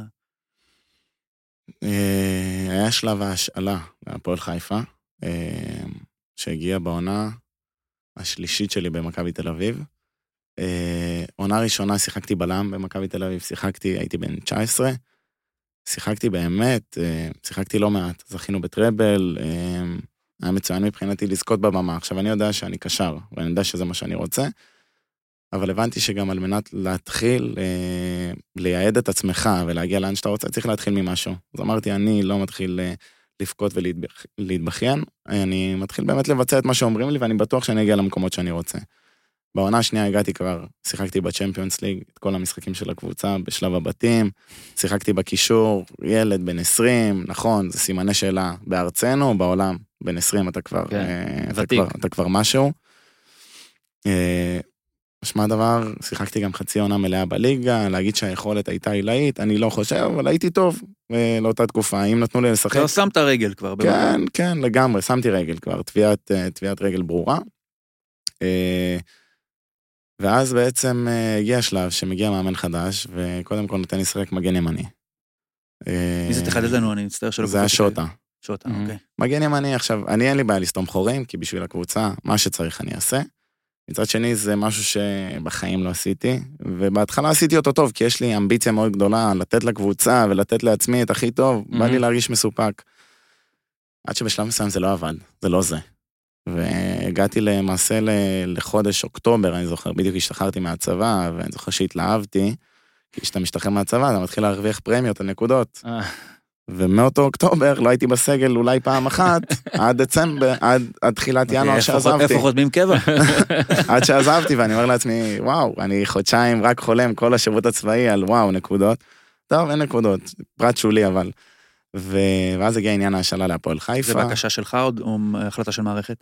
היה שלב ההשאלה מהפועל חיפה, שהגיע בעונה השלישית שלי במכבי תל אביב. עונה ראשונה שיחקתי בלם במכבי תל אביב, הייתי בן 19, שיחקתי באמת, שיחקתי לא מעט, זכינו בטרבל, היה מצוין מבחינתי לזכות בבמה. עכשיו, אני יודע שאני קשר, ואני יודע שזה מה שאני רוצה, אבל הבנתי שגם על מנת להתחיל לייעד את עצמך ולהגיע לאן שאתה רוצה, צריך להתחיל ממשהו. אז אמרתי, אני לא מתחיל לבכות ולהתבכיין, אני מתחיל באמת לבצע את מה שאומרים לי, ואני בטוח שאני אגיע למקומות שאני רוצה. בעונה השנייה הגעתי כבר, שיחקתי בצ'מפיונס ליג, את כל המשחקים של הקבוצה, בשלב הבתים, שיחקתי בקישור, ילד בן 20, נכון, זה סימני שאלה בארצנו, בעולם, בן 20 אתה כבר, אתה כבר משהו. משמע דבר, שיחקתי גם חצי עונה מלאה בליגה, להגיד שהיכולת הייתה עילאית, אני לא חושב, אבל הייתי טוב לאותה תקופה, אם נתנו לי לשחק. אתה שמת רגל כבר. כן, כן, לגמרי, שמתי רגל כבר, תביעת רגל ברורה. ואז בעצם הגיע השלב שמגיע מאמן חדש, וקודם כל נותן לי לשחק מגן ימני. מי זה תחדד לנו, אני מצטער שלא... זה השוטה. שוטה, אוקיי. מגן ימני, עכשיו, אני אין לי בעיה לסתום חורים, כי בשביל הקבוצה, מה שצריך אני אעשה. מצד שני, זה משהו שבחיים לא עשיתי, ובהתחלה עשיתי אותו טוב, כי יש לי אמביציה מאוד גדולה, לתת לקבוצה ולתת לעצמי את הכי טוב, בא לי להרגיש מסופק. עד שבשלב מסוים זה לא עבד, זה לא זה. והגעתי למעשה לחודש אוקטובר, אני זוכר, בדיוק השתחררתי מהצבא, ואני זוכר שהתלהבתי, כי כשאתה משתחרר מהצבא, אתה מתחיל להרוויח פרמיות על נקודות. ומאותו אוקטובר לא הייתי בסגל אולי פעם אחת, עד דצמבר, עד תחילת ינואר שעזבתי. איפה חותמים קבע? עד שעזבתי, ואני אומר לעצמי, וואו, אני חודשיים רק חולם כל השירות הצבאי על וואו, נקודות. טוב, אין נקודות, פרט שולי אבל. ואז הגיע עניין ההשאלה להפועל חיפה. זה בקשה שלך או החלטה של מערכת?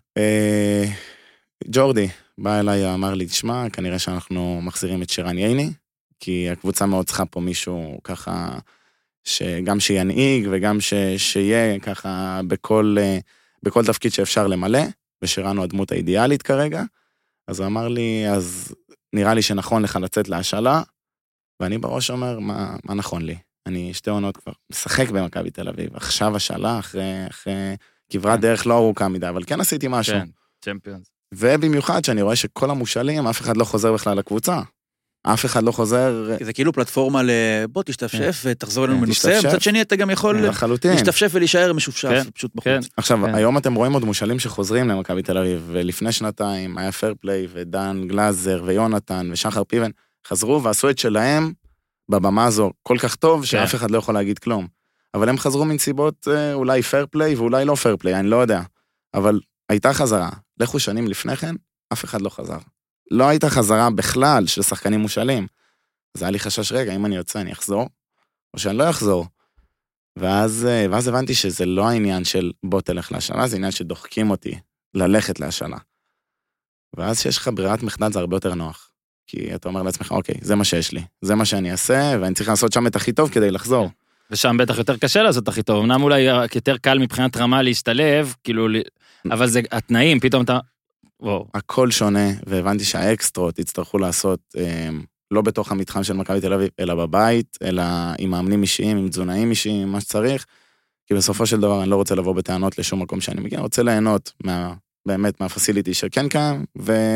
ג'ורדי בא אליי, אמר לי, תשמע, כנראה שאנחנו מחזירים את שירן ייני, כי הקבוצה מאוד צריכה פה מישהו ככה, שגם שינהיג וגם שיהיה ככה בכל תפקיד שאפשר למלא, ושירן הוא הדמות האידיאלית כרגע. אז הוא אמר לי, אז נראה לי שנכון לך לצאת להשאלה, ואני בראש אומר, מה נכון לי? אני 2 עונות כבר משחק במכבי תל אביב, עכשיו השאלה, אחרי כברת דרך לא ארוכה מדי, אבל כן עשיתי משהו. כן, צ'מפיונס. ובמיוחד שאני רואה שכל המושלים, אף אחד לא חוזר בכלל לקבוצה. אף אחד לא חוזר... זה כאילו פלטפורמה בוא תשתפשף ותחזור אלינו מנוסה, מצד שני אתה גם יכול להשתפשף ולהישאר משופשף, פשוט בחוץ. עכשיו, היום אתם רואים עוד מושלים שחוזרים למכבי תל אביב, ולפני שנתיים היה פרפליי ודן גלזר ויונתן ושחר פיבן, חזרו ועשו את שלהם בבמה הזו כל כך טוב, שאף אחד לא יכול להגיד כלום. אבל הם חזרו מנסיבות אולי פרפליי ואולי לא פרפליי, אני לא יודע. אבל הייתה חזרה. לכו שנים לפני כן, אף אחד לא חזר. לא הייתה חזרה בכלל של שחקנים מושאלים. אז היה לי חשש, רגע, אם אני יוצא, אני אחזור, או שאני לא אחזור. ואז הבנתי שזה לא העניין של בוא תלך להשאלה, זה עניין שדוחקים אותי ללכת להשאלה. ואז שיש לך ברירת מחדל, זה הרבה יותר נוח. כי אתה אומר לעצמך, אוקיי, זה מה שיש לי, זה מה שאני אעשה, ואני צריך לעשות שם את הכי טוב כדי לחזור. ושם בטח יותר קשה לעשות את הכי טוב, אמנם אולי יותר קל מבחינת רמה להשתלב, כאילו, אבל זה התנאים, פתאום אתה... וואו. הכל שונה, והבנתי שהאקסטרות יצטרכו לעשות, לא בתוך המתחם של מכבי תל אביב, אלא בבית, אלא עם מאמנים אישיים, עם תזונאים אישיים, מה שצריך, כי בסופו של דבר אני לא רוצה לבוא בטענות לשום מקום שאני מגיע, אני רוצה ליהנות באמת מהפסיליטי שכן כאן,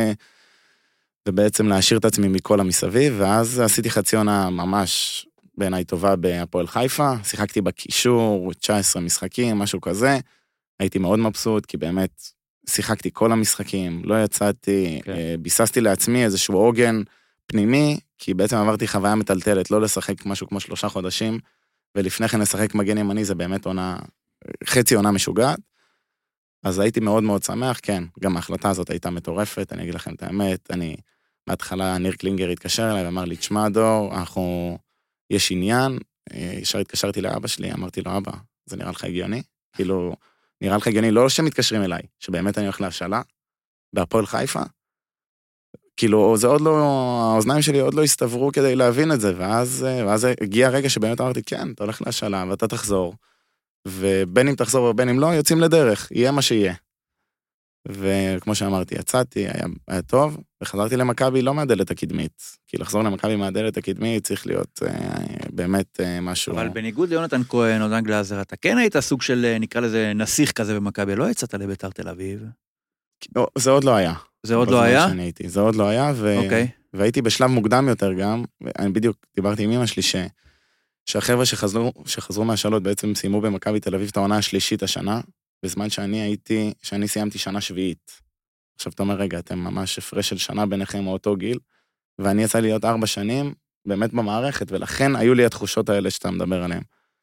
ובעצם להשאיר את עצמי מכל המסביב, ואז עשיתי חצי עונה ממש בעיניי טובה בהפועל חיפה, שיחקתי בקישור, 19 משחקים, משהו כזה, הייתי מאוד מבסוט, כי באמת שיחקתי כל המשחקים, לא יצאתי, ביססתי לעצמי איזשהו עוגן פנימי, כי בעצם עברתי חוויה מטלטלת, לא לשחק משהו כמו 3 חודשים, ולפני כן לשחק מגן ימני, זה באמת עונה, חצי עונה משוגעת, אז הייתי מאוד מאוד שמח, כן, גם ההחלטה הזאת הייתה מטורפת, אני אגיד לכם את האמת, בהתחלה ניר קלינגר התקשר אליי, ואמר לי, תשמע דור, יש עניין, ישר התקשרתי לאבא שלי, אמרתי לו, אבא, זה נראה לך הגיוני? כאילו, נראה לך הגיוני, לא שמתקשרים אליי, שבאמת אני הולך להשאלה, בהפועל חיפה, כאילו, זה עוד לא, האוזניים שלי עוד לא הסתברו כדי להבין את זה, ואז הגיע הרגע שבאמת אמרתי, כן, אתה הולך להשאלה, ואתה תחזור, ובין אם תחזור ובין אם לא, יוצאים לדרך, יהיה מה שיהיה. וכמו שאמרתי, יצאתי, היה טוב, וחזרתי למכבי לא מהדלת הקדמית, כי לחזור למכבי מהדלת הקדמית צריך להיות באמת משהו... אבל בניגוד ליונתן כהן או דן גלזר, אתה כן היית סוג של, נקרא לזה, נסיך כזה במכבי, לא יצאת לביתר תל אביב? זה עוד לא היה. זה עוד לא היה? זה עוד לא היה, והייתי בשלב מוקדם יותר גם, ואני בדיוק דיברתי עם אמא שלי שהחבר'ה שחזרו מהשאלות בעצם סיימו במכבי תל אביב את העונה השלישית השנה, בזמן שאני סיימתי שנה שביעית. עכשיו אתה אומר, רגע, אתם ממש הפרש של שנה ביניכם מאותו גיל, ואני יצא לי להיות 4 שנים, באמת במערכת, ולכן היו לי התחושות האלה שאתה מדבר עליהן.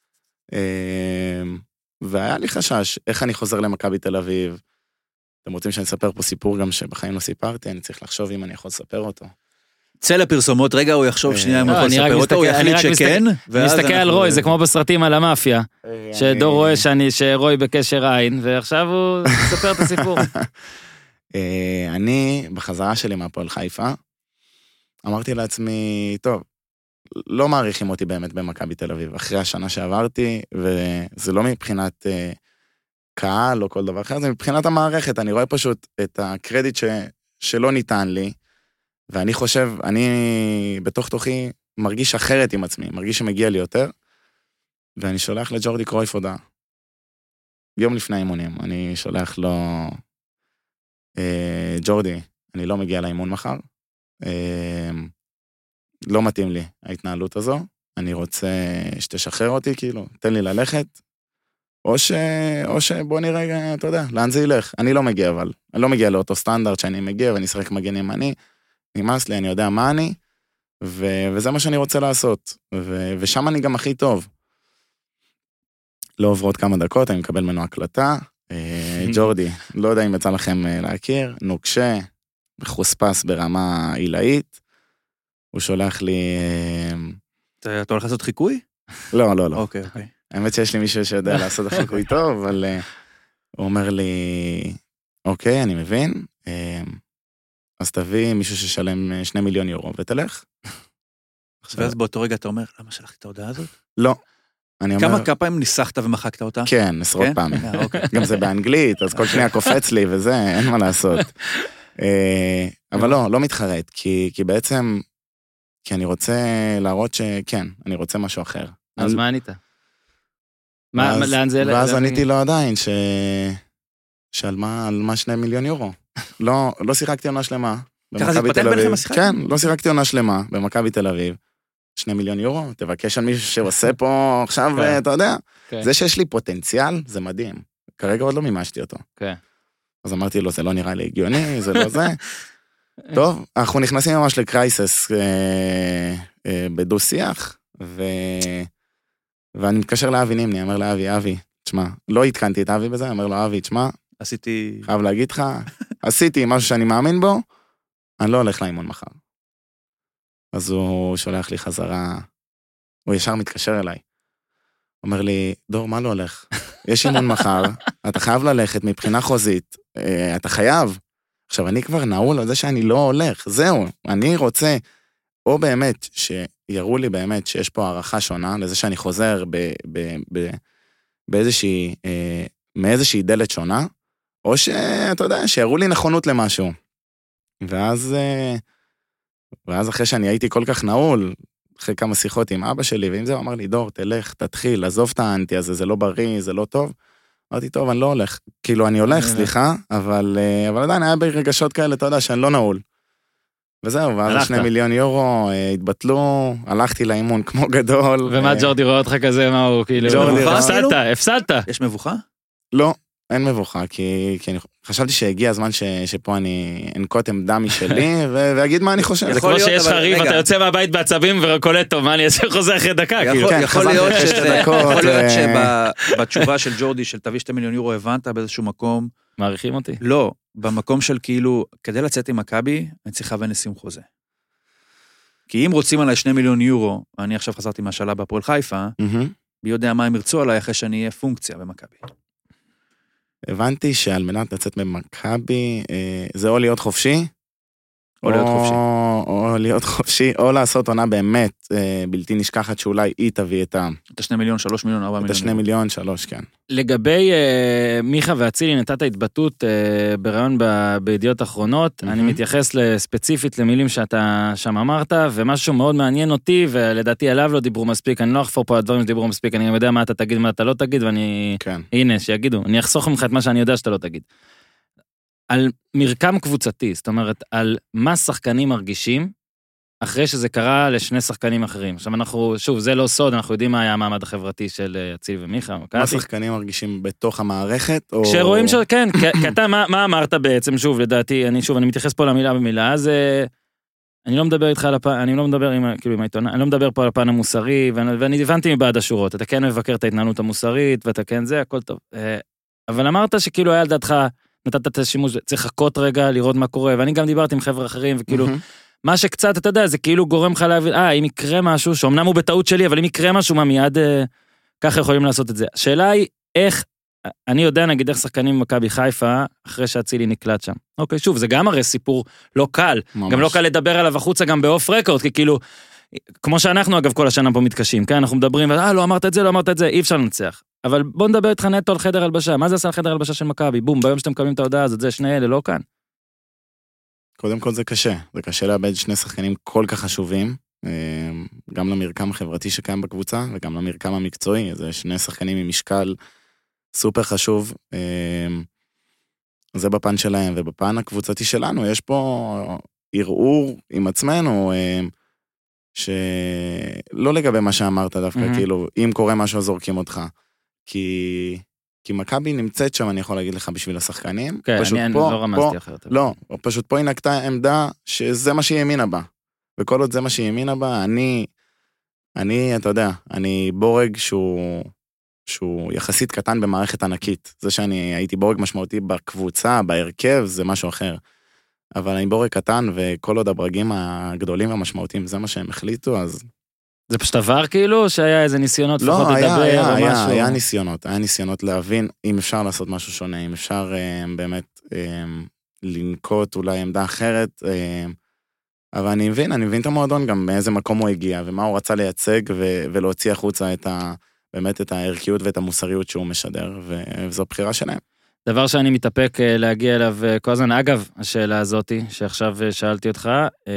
והיה לי חשש, איך אני חוזר למכבי תל אביב? אתם רוצים שאני אספר פה סיפור גם שבחיים לא סיפרתי, אני צריך לחשוב אם אני יכול לספר אותו. צא לפרסומות, רגע הוא יחשוב שנייה אם הוא יכול לספר אותו, הוא יחליט שכן. אני מסתכל על רוי, זה כמו בסרטים על המאפיה, שדור רואה שרוי בקשר עין, ועכשיו הוא מספר את הסיפור. אני, בחזרה שלי מהפועל חיפה, אמרתי לעצמי, טוב, לא מעריכים אותי באמת במכבי תל אביב, אחרי השנה שעברתי, וזה לא מבחינת קהל או כל דבר אחר, זה מבחינת המערכת, אני רואה פשוט את הקרדיט שלא ניתן לי, ואני חושב, אני בתוך תוכי מרגיש אחרת עם עצמי, מרגיש שמגיע לי יותר, ואני שולח לג'ורדי קרויף הודעה. יום לפני האימונים, אני שולח לו, ג'ורדי, אני לא מגיע לאימון מחר, לא מתאים לי ההתנהלות הזו, אני רוצה שתשחרר אותי, כאילו, תן לי ללכת, או שבוא נראה, אתה יודע, לאן זה ילך, אני לא מגיע אבל, אני לא מגיע לאותו סטנדרט שאני מגיע, ואני אשחק מגן ימני, נמאס לי, אני יודע מה אני, וזה מה שאני רוצה לעשות, ושם אני גם הכי טוב. לא עוברות כמה דקות, אני מקבל ממנו הקלטה, ג'ורדי, לא יודע אם יצא לכם להכיר, נוקשה, מחוספס ברמה עילאית, הוא שולח לי... אתה הולך לעשות חיקוי? לא, לא, לא. אוקיי. האמת שיש לי מישהו שיודע לעשות חיקוי טוב, אבל הוא אומר לי, אוקיי, אני מבין, אז תביא מישהו ששלם 2 מיליון יורו, ותלך. ואז באותו רגע אתה אומר, למה שלחתי את ההודעה הזאת? לא. כמה פעמים ניסחת ומחקת אותה? כן, עשרות פעמים. גם זה באנגלית, אז כל שנייה קופץ לי וזה, אין מה לעשות. אבל לא מתחרט, כי בעצם, כי אני רוצה להראות שכן, אני רוצה משהו אחר. אז מה ענית? לאן זה... ואז עניתי לו עדיין, שעל מה 2 מיליון יורו. לא שיחקתי עונה שלמה. ככה זה פתח ביניכם השיחה? כן, לא שיחקתי עונה שלמה במכבי תל אביב. 2 מיליון יורו, תבקש על מישהו שעושה פה עכשיו, אתה יודע. זה שיש לי פוטנציאל, זה מדהים. כרגע עוד לא מימשתי אותו. אז אמרתי לו, זה לא נראה לי הגיוני, זה לא זה. טוב, אנחנו נכנסים ממש לקרייסס בדו שיח, ואני מתקשר לאבי נימני, אומר לאבי, תשמע, לא התקנתי את אבי בזה, אומר לו, אבי, תשמע, חייב להגיד לך, עשיתי משהו שאני מאמין בו, אני לא הולך לאימון מחר. אז הוא שולח לי חזרה, הוא ישר מתקשר אליי. אומר לי, דור, מה לא הולך? יש אימון מחר, אתה חייב ללכת מבחינה חוזית, אתה חייב. עכשיו, אני כבר נעול על זה שאני לא הולך, זהו, אני רוצה, או באמת, שיראו לי באמת שיש פה הערכה שונה, לזה שאני חוזר מאיזושהי דלת שונה, או שאתה יודע, שיראו לי נכונות למשהו. ואז אחרי שאני הייתי כל כך נעול, אחרי כמה שיחות עם אבא שלי, ועם זה הוא אמר לי, דור, תלך, תתחיל, עזוב את האנטי הזה, זה לא בריא, זה לא טוב. אמרתי, טוב, אני לא הולך. כאילו, אני הולך, סליחה, אבל עדיין היה ברגשות כאלה, אתה יודע, שאני לא נעול. וזהו, ואז 2 מיליון יורו התבטלו, הלכתי לאימון כמו גדול. ומה ג'ורדי רואה אותך כזה, מה הוא, כאילו, הפסדת. יש מבוכה? לא. אין מבוכה, כי אני חשבתי שהגיע הזמן שפה אני אנקוט עמדה משלי, ואגיד מה אני חושב. זה כמו שיש לך ריב, אתה יוצא מהבית בעצבים וקולט טוב, מה אני אעשה חוזר אחרי דקה? יכול להיות שבתשובה של ג'ורדי, של תביא 2 מיליון יורו, הבנת באיזשהו מקום. מעריכים אותי? לא, במקום של כאילו, כדי לצאת עם מכבי, אני צריכה ונסים חוזה. כי אם רוצים עליי 2 מיליון יורו, אני עכשיו חזרתי מהשאלה בהפועל חיפה, מי יודע מה הם ירצו עליי אחרי שאני אהיה פונקציה במכבי. הבנתי שעל מנת לצאת במכבי, זה או להיות חופשי, או להיות חופשי, או לעשות עונה באמת בלתי נשכחת, שאולי היא תביא את 2 מיליון, 3 מיליון, 4 מיליון. את 2 מיליון, 3, כן. לגבי מיכה ואצילי, נתת התבטאות ברעיון בידיעות אחרונות, אני מתייחס ספציפית למילים שאתה שם אמרת, ומשהו מאוד מעניין אותי, ולדעתי עליו לא דיברו מספיק, אני לא אחפור פה על דברים שדיברו מספיק, אני גם יודע מה אתה תגיד, מה אתה לא תגיד, ואני... הנה, שיגידו, אני אחסוך ממך את מה שאני יודע שאתה לא תגיד. על מרקם קבוצתי, זאת אומרת, על מה שחקנים מרגישים, אחרי שזה קרה לשני שחקנים אחרים. עכשיו אנחנו, שוב, זה לא סוד, אנחנו יודעים מה היה המעמד החברתי של אצילי ומיכה. מה שחקנים מרגישים בתוך המערכת? כשרואים כן, כי אתה, מה אמרת בעצם, שוב, לדעתי, אני מתייחס פה למילה במילה, אז אני לא מדבר איתך על הפן, אני לא מדבר עם העיתונאי, אני לא מדבר פה על הפן המוסרי, ואני הבנתי מבעד השורות, אתה כן מבקר את ההתנהלות המוסרית, ואתה כן זה, הכל טוב. אבל אמרת שכאילו היה לדעתך, נתת את השימוש, צריך לחכות רגע, לראות מה קורה, ואני גם דיברתי עם חבר'ה אחרים, וכאילו, מה שקצת, אתה יודע, זה כאילו גורם לך להבין, אם יקרה משהו, שאומנם הוא בטעות שלי, אבל אם יקרה משהו, מה מיד ככה יכולים לעשות את זה. השאלה היא, איך, אני יודע, נגיד, איך שחקנים במכבי חיפה, אחרי שאצילי נקלט שם. אוקיי, שוב, זה גם הרי סיפור לא קל, ממש. גם לא קל לדבר עליו החוצה, גם באוף רקורד, כי כאילו, כמו שאנחנו, אגב, כל השנה פה מתקשים, כן, אנחנו מדברים, לא אמרת את זה, לא אמרת את זה, אי אפשר לנצח. אבל בוא נדבר איתך נטו על חדר הלבשה. מה זה עשה על חדר הלבשה של מכבי? בום, ביום שאתם מקבלים את ההודעה הזאת, זה שני אלה, לא כאן. קודם כל זה קשה. זה קשה לאבד שני שחקנים כל כך חשובים, גם למרקם החברתי שקיים בקבוצה, וגם למרקם המקצועי. זה שני שחקנים עם משקל סופר חשוב. זה בפן שלהם, ובפן הקבוצתי שלנו, יש פה ערעור עם עצמנו, שלא לגבי מה שאמרת דווקא, כאילו, אם קורה משהו, זורקים אותך. כי מכבי נמצאת שם, אני יכול להגיד לך, בשביל השחקנים. כן, אני לא רמזתי אחרת. לא, פשוט פה היא נקטה עמדה שזה מה שהיא האמינה בה. וכל עוד זה מה שהיא האמינה בה, אני, אתה יודע, אני בורג שהוא יחסית קטן במערכת ענקית. זה שאני הייתי בורג משמעותי בקבוצה, בהרכב, זה משהו אחר. אבל אני בורג קטן, וכל עוד הברגים הגדולים והמשמעותיים, זה מה שהם החליטו, אז... זה פשוט עבר כאילו, שהיה איזה ניסיונות לפחות לדבר או משהו? היה ניסיונות להבין אם אפשר לעשות משהו שונה, אם אפשר באמת לנקוט אולי עמדה אחרת, אבל אני מבין את המועדון גם מאיזה מקום הוא הגיע, ומה הוא רצה לייצג ולהוציא החוצה באמת את הערכיות ואת המוסריות שהוא משדר, וזו בחירה שלהם. דבר שאני מתאפק להגיע אליו כל הזמן, אגב, השאלה הזאת שעכשיו שאלתי אותך,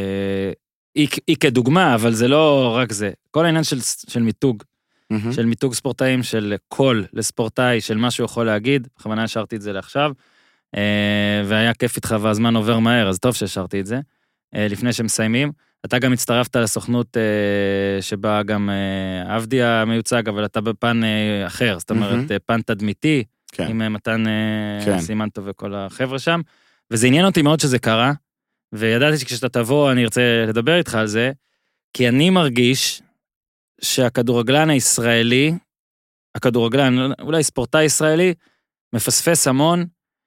היא כדוגמה, אבל זה לא רק זה. כל העניין של מיתוג, של מיתוג ספורטאים, של קול לספורטאי, של מה שהוא יכול להגיד, בכוונה השארתי את זה לעכשיו, והיה כיף איתך והזמן עובר מהר, אז טוב שהשארתי את זה, לפני שמסיימים. אתה גם הצטרפת לסוכנות שבה גם עבדי המיוצג, אבל אתה בפן אחר, זאת אומרת, פן תדמיתי, עם מתן סימנטו וכל החבר'ה שם, וזה עניין אותי מאוד שזה קרה, וידעתי שכשאתה תבוא אני ארצה לדבר איתך על זה, כי אני מרגיש שהכדורגלן הישראלי, אולי ספורטאי ישראלי, מפספס המון,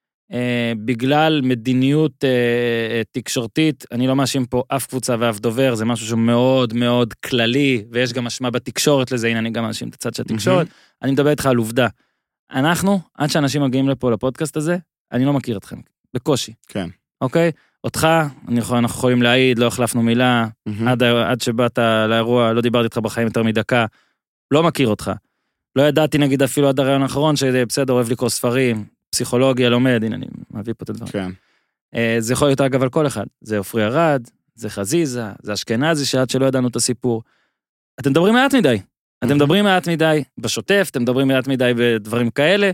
בגלל מדיניות תקשורתית, אני לא מאשים פה אף קבוצה ואף דובר, זה משהו שהוא מאוד מאוד כללי, ויש גם משמע בתקשורת לזה, הנה אני גם מאשים את הצד של התקשורת, אני מדבר איתך על עובדה. אנחנו, עד שאנשים מגיעים לפה לפודקאסט הזה, אני לא מכיר אתכם, בקושי. כן. אוקיי? אותך, אנחנו יכולים להעיד, לא החלפנו מילה, עד שבאת לאירוע, לא דיברתי איתך בחיים יותר מדקה, לא מכיר אותך. לא ידעתי נגיד אפילו עד הרעיון האחרון, שבסדר, אוהב לקרוא ספרים, פסיכולוגיה, לומד, הנה אני מביא פה את הדברים. כן. זה יכול להיות אגב על כל אחד, זה עופרי ארד, זה חזיזה, זה אשכנזי, שעד שלא ידענו את הסיפור. אתם מדברים מעט מדי, אתם מדברים מעט מדי בשוטף, אתם מדברים מעט מדי בדברים כאלה,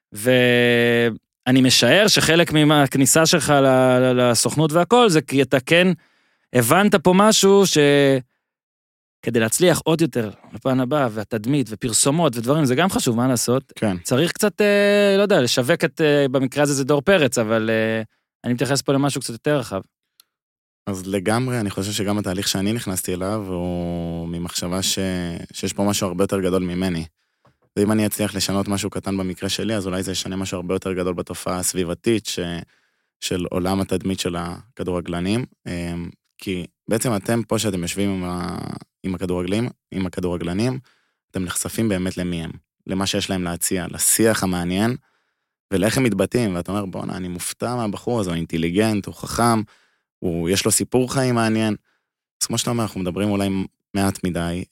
ואני משער שחלק מהכניסה שלך לסוכנות והכל, זה כי אתה כן הבנת פה משהו כדי להצליח עוד יותר לפן הבא, והתדמית ופרסומות ודברים, זה גם חשוב, מה לעשות? כן. צריך קצת, לא יודע, לשווק במקרה הזה זה דור פרץ, אבל אני מתייחס פה למשהו קצת יותר רחב. אז לגמרי, אני חושב שגם התהליך שאני נכנסתי אליו, הוא ממחשבה שיש פה משהו הרבה יותר גדול ממני. ואם אני אצליח לשנות משהו קטן במקרה שלי, אז אולי זה ישנה משהו הרבה יותר גדול בתופעה הסביבתית של עולם התדמית של הכדורגלנים. כי בעצם אתם פה שאתם יושבים עם הכדורגלנים, אתם נחשפים באמת למי הם, למה שיש להם להציע, לשיח המעניין, ולאיך הם מתבטאים, ואתה אומר, בוא'נה, אני מופתע מהבחור הזה, הוא אינטליגנט, הוא חכם, יש לו סיפור חיים מעניין, אז כמו שאתה אומר, אנחנו מדברים אולי מעט מדי,